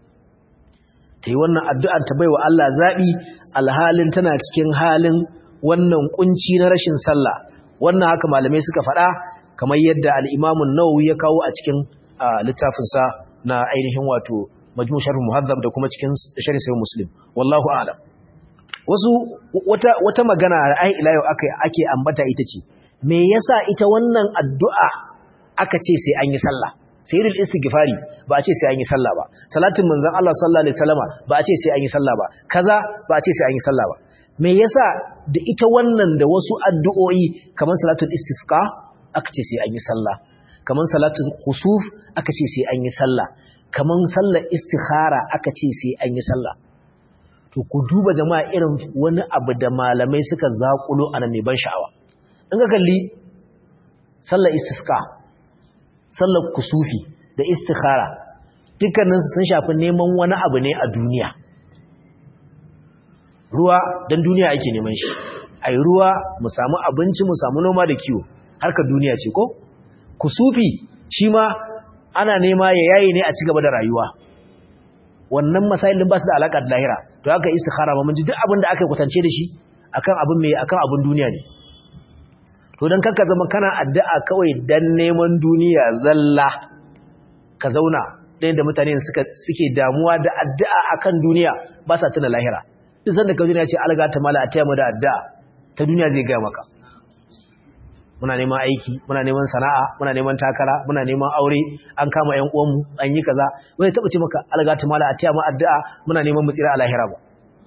ta yi wannan addu'ar ta baiwa Allah zaɓi alhalin tana cikin halin wannan kunci na rashin sallah wannan haka malamai suka faɗa kamar yadda al-Imamun Nawawi ya kawo a cikin littafinsa na ainihin wato Majmu' Sharh Muhazzab da kuma cikin Sharh Sahih Muslim wallahu a'lam wasu wata wata magana ai ila yau ake ake ambata ita ce me yasa ita wannan addu'a aka ce sai an yi sallah sayyidul istighfari ba a ce sai an yi sallah ba salatin manzon Allah sallallahu alaihi wasallama ba a ce sai an yi sallah ba kaza ba a ce sai an yi sallah ba me yasa da ita wannan da wasu addu'o'i kamar salatul istisqa aka ce sai an yi sallah kamar salatul khusuf aka ce sai an yi sallah kamar sallar istikhara aka ce sai an yi sallah to ku duba jama'a irin wani abu da malamai suka zakulo ana mai ban sha'awa in ga kalli sallar istisqa sallar kusufi da istikhara dukkaninsu sun shafi neman wani abu ne a duniya ruwa don duniya ake neman shi ai ruwa mu samu abinci mu samu noma da kiwo harkar duniya ce ko kusufi shi ma ana nema ya yayi ne a ci gaba da rayuwa wannan masailin ba su da alaka da lahira to haka istikhara ba mun ji duk abin da aka kwatance da shi akan abin mai akan abin duniya ne to dan kanka zama kana addu'a kawai dan neman duniya zalla ka zauna ɗayan da mutane suka suke damuwa da addu'a akan duniya ba sa tuna lahira duk sanda ka duniya ce alga ta mala a taya mu da addu'a ta duniya zai ga maka muna neman aiki muna neman sana'a muna neman takara muna neman aure an kama ƴan uwanmu an yi kaza wai taba ce maka alga ta mala a taya mu addu'a muna neman mu tsira a lahira ba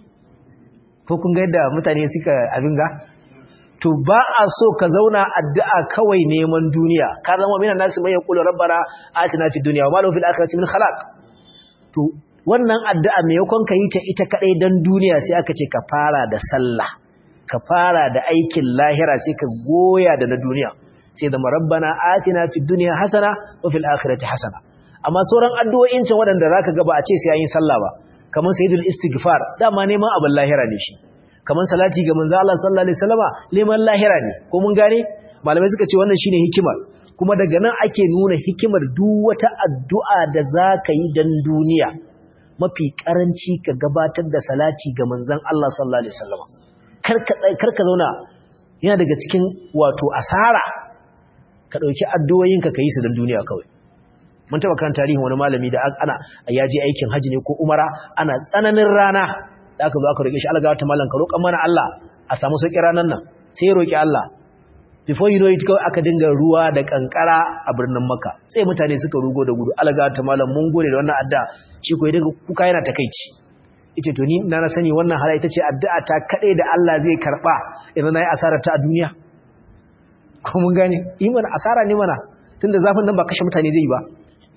ko kun ga yadda mutane suka abin ga to ba a so ka zauna addu'a kawai neman duniya ka zama minan nasu mai yaqulu rabbana atina fid dunya wa ma lahu fil akhirati min khalaq to wannan addu'a me yakon ka yi ta ita kadai dan duniya sai aka ce ka fara da sallah ka fara da aikin lahira sai ka goya da na duniya sai da rabbana atina fid dunya hasana wa fil akhirati hasana amma sauran addu'o'in can wadanda zaka ga ba a ce sai yayin sallah ba kamar sayyidul istighfar dama neman abin lahira ne shi kamar salati ga manzo Allah sallallahu alaihi wasallama neman lahira ne ko mun gane malamai suka ce wannan shine hikimar kuma daga nan ake nuna hikimar duk wata addu'a da zaka yi dan duniya mafi karanci ka gabatar da salati ga manzon Allah sallallahu alaihi wasallama karka karka zauna yana daga cikin wato asara ka dauki addu'o'inka kai su dan duniya kawai mun taba kan tarihin wani malami da ana yaji aikin haji ne ko umara ana tsananin rana da aka zo aka roƙe shi Allah ga wata mallan ka roƙan mana Allah a samu sauƙi ranan nan sai ya roƙi Allah before you know it kawai aka dinga ruwa da kankara a birnin Makka sai mutane suka rugo da gudu Allah ga wata mallan mun gode da wannan addu'a shi ko ya dinga kuka yana takeici yace to ni na sani wannan hala ita ce addu'a ta kade da Allah zai karba idan nayi asara ta a duniya ko mun gane iman asara ne mana tunda zafin nan ba kashe mutane zai yi ba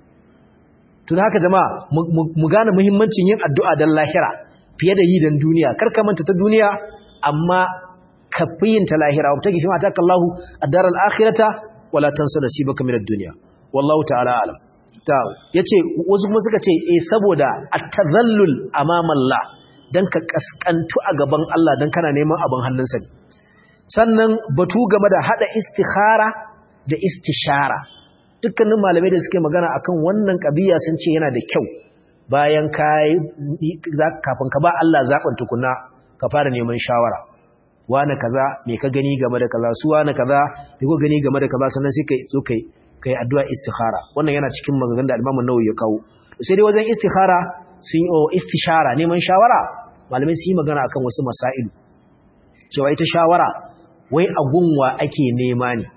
to haka jama'a mu gane muhimmancin yin addu'a dan lahira fiye da yi dan duniya karka manta ta duniya amma ka fi yin ta lahira wa take fi mata kallahu ad-daral akhirata wala tansa nasibaka min ad-dunya wallahu ta'ala alam ta yace wasu kuma suka ce eh saboda at-tadhallul amama Allah dan ka kaskantu a gaban Allah dan kana neman abin hannunsa ne sannan batu game da hada istikhara da istishara dukkanin malamai da suke magana akan wannan kabiya sun ce yana da kyau bayan kai kafin ka ba Allah zaɓin tukuna ka fara neman shawara wani kaza me ka gani game da kaza su wani kaza me ko gani game da kaza sannan sai kai zo kai kai addu'a istikhara wannan yana cikin maganganun da Imam An-Nawawi ya kawo sai dai wajen istikhara sun yi istishara neman shawara malamai sun yi magana akan wasu masailu cewa ita shawara wai a gunwa ake nema ne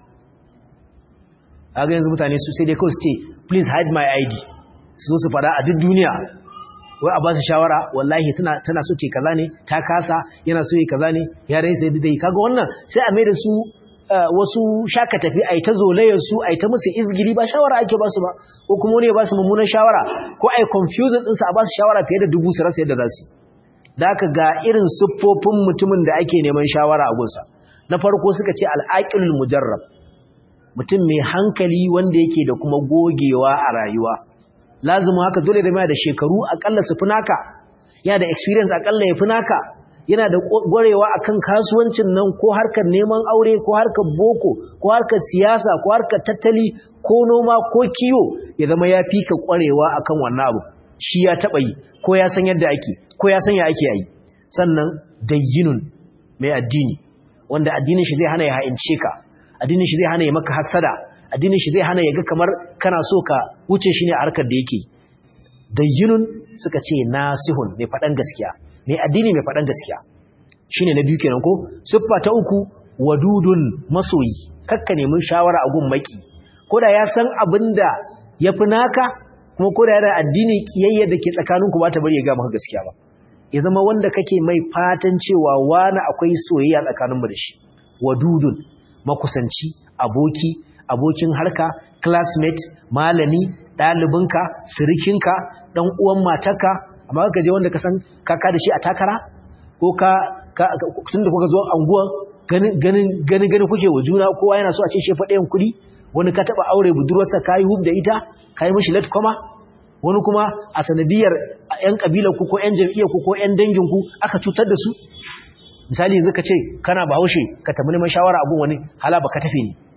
kaga yanzu mutane su sai dai kawai su ce please hide my I D su su fada a duk duniya wai a ba su shawara wallahi tana tana so ce kaza ne ta kasa yana so yi kaza ne ya rai sai dai kaga wannan sai a mai da su wasu shaka tafi ai ta zolayar su ai ta musu izgiri ba shawara ake ba su ba ko kuma ne ba su mummunan shawara ko ai confusing din su a ba su shawara fiye da dubu su rasa yadda za su da haka ga irin siffofin mutumin da ake neman shawara a gunsa na farko suka ce al-aqilul mujarrab mutum mai hankali wanda yake da kuma gogewa a rayuwa lazimin haka dole da mai da shekaru akalla su funaka yana da experience akalla ya funaka yana da gwarewa akan kasuwancin nan ko harkar neman aure ko harkar boko ko harkar siyasa ko harkar tattali ko noma ko kiyo ya zama ya fi ka kwarewa akan wannan abu shi ya taba yi ko ya san yadda ake ko ya san ya ake yi sannan dayyinun mai addini wanda addinin shi zai hana ya ha'ince ka addinin shi zai hana ya maka hasada addinin shi zai hana ya ga kamar kana so ka wuce shi ne a harkar da yake dayyinun suka ce nasihun mai faɗan gaskiya mai addini mai faɗan gaskiya shine na biyu kenan ko siffa ta uku wadudun masoyi kakka nemi shawara a gun maki koda ya san abinda yafi naka kuma koda yana addini kiyayya da ke tsakaninku ba ta bari ya ga maka gaskiya ba ya zama wanda kake mai fatan cewa wani akwai soyayya tsakaninmu da shi wadudun makusanci aboki abokin harka classmate malami ɗalibinka sirikinka ɗan uwan matarka amma ka je wanda ka san kaka da shi a takara ko ka tun da kuka zo anguwan ganin ganin ganin kuke wa juna kowa yana so a ce shi fa ɗayan kuɗi wani ka taɓa aure budurwarsa ka yi hub da ita ka yi mishi late koma wani kuma a sanadiyar ƴan ƙabilar ku ko ƴan jam'iyyar ku ko ƴan dangin ku aka cutar da su misali yanzu ka ce kana bahaushe ka tafi neman shawara abun wani hala ba ka tafi ne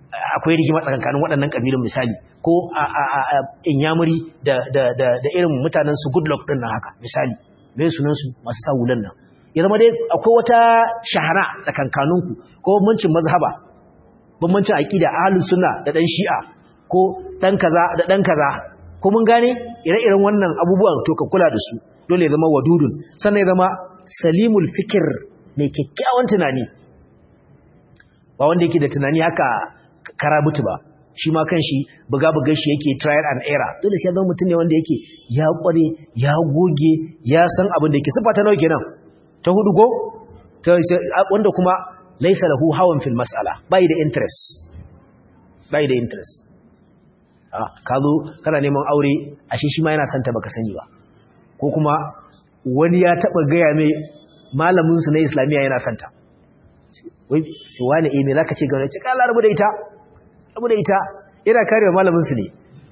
akwai rigima tsakankanin waɗannan kabilun misali ko inyamuri da da da da irin mutanen su Goodluck din nan haka misali me sunan su masu sa hulan nan ya zama dai akwai wata shahara tsakankaninku ko bambancin mazhaba bambancin aqida ahlus sunna da dan shi'a ko dan kaza da dan kaza ko mun gane ire-iren wannan abubuwan to ka kula da su dole ya zama wadudun sannan ya zama salimul fikr mai kyakkyawan tunani ba wanda yake da tunani haka karabutu ba shi ma kanshi buga-buga shi yake trial and error dole sai zama mutum ne wanda yake ya kware ya goge ya san abin da yake sifa ta nawa kenan ta hudu go wanda kuma laisa lahu hawan fil mas'ala bai da interest bai da interest ah kazo kana neman aure ashe shi ma yana santa baka sani ba ko kuma wani ya taba gaya mai malamin su na islamiya yana santa wai sai wani eh me zaka ce ga wani cika Allah rabu da ita rabu da ita yana karewa malamin su ne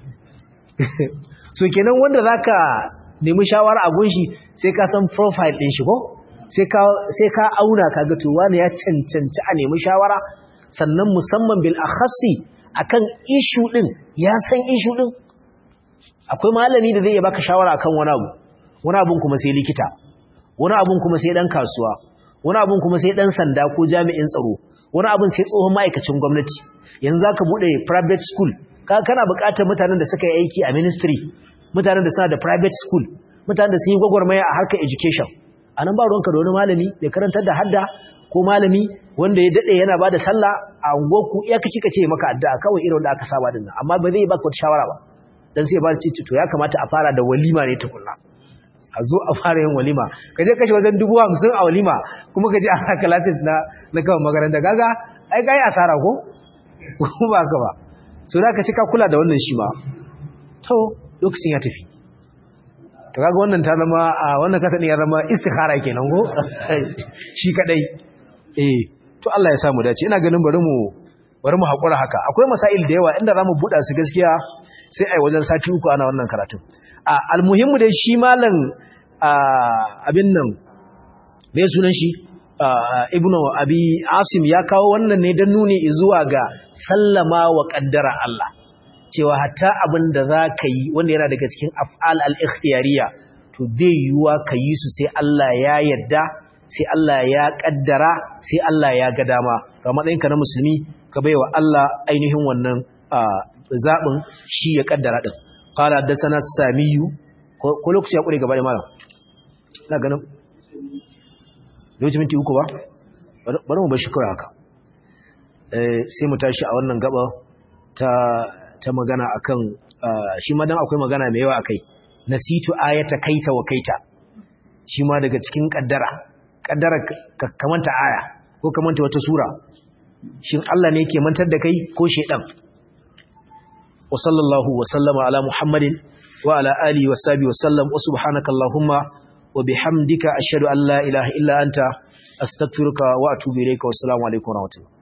so kenan wanda zaka nemi shawara a gunshi sai ka san profile din shi ko sai ka sai ka auna kaga to wani ya cancanci a nemi shawara sannan musamman bil akhassi akan issue din ya san issue din akwai malami da zai iya baka shawara akan wani abu wani abun kuma sai likita wani abun kuma sai dan kasuwa wani abun kuma sai dan sanda ko jami'in tsaro wani abun sai tsohon ma'aikacin gwamnati yanzu zaka bude private school ka kana buƙatar mutanen da suka yi aiki a ministry mutanen da suna da private school mutanen da sun yi gwagwarmaya a harkar education anan ba ruwanka da wani malami bai karantar da hadda ko malami wanda ya dade yana bada sallah a ungoku iya kace kace maka addu'a kawai irin da aka saba din nan amma ba zai baka wata shawara ba dan sai ba ce to ya kamata a fara da walima ne tukunna a zo a fara yin walima kaje kashe wajen dubu hamsin a walima kuma kaje a classes na na kawai makaranta kaga ai kai asara ko ko ba ka ba so da ka shi ka kula da wannan shi ma to lokacin ya tafi to kaga wannan ta zama wannan kasa ne ya zama istikhara kenan go shi kadai eh to Allah ya samu dace ina ganin bari mu bari mu hakura haka akwai masail da yawa inda zamu buɗa su gaskiya sai ai wajen sati uku ana wannan karatun a almuhimmu dai shi malam abin nan me sunan shi ibnu abi asim ya kawo wannan ne dan nuni zuwa ga sallama wa qaddara Allah cewa hatta abin da za ka yi wanda yana daga cikin af'al al-ikhtiyariya to bai yiwuwa ka yi su sai Allah ya yadda sai Allah ya kaddara sai Allah ya ga dama ga matsayinka na musulmi ka baiwa Allah ainihin wannan zaɓin shi ya kaddara din qala hadathana samiyu ko lokaci ya kure gaba da malam ina ganin lokacin minti uku ba bari mu bar shi kawai haka eh sai mu tashi a wannan gaba ta ta magana akan shi ma dan akwai magana mai yawa akai nasitu ayata kaita wa kaita shi ma daga cikin kaddara kaddara kamanta aya ko kamanta wata sura shin Allah ne yake mantar da kai ko shedan wa sallallahu wa sallama ala muhammadin wa ala alihi wa sahbihi wa sallam wa subhanaka allahumma wa bihamdika ashhadu an la ilaha illa anta astaghfiruka wa atubu ilayka wa assalamu alaikum wa rahmatullahi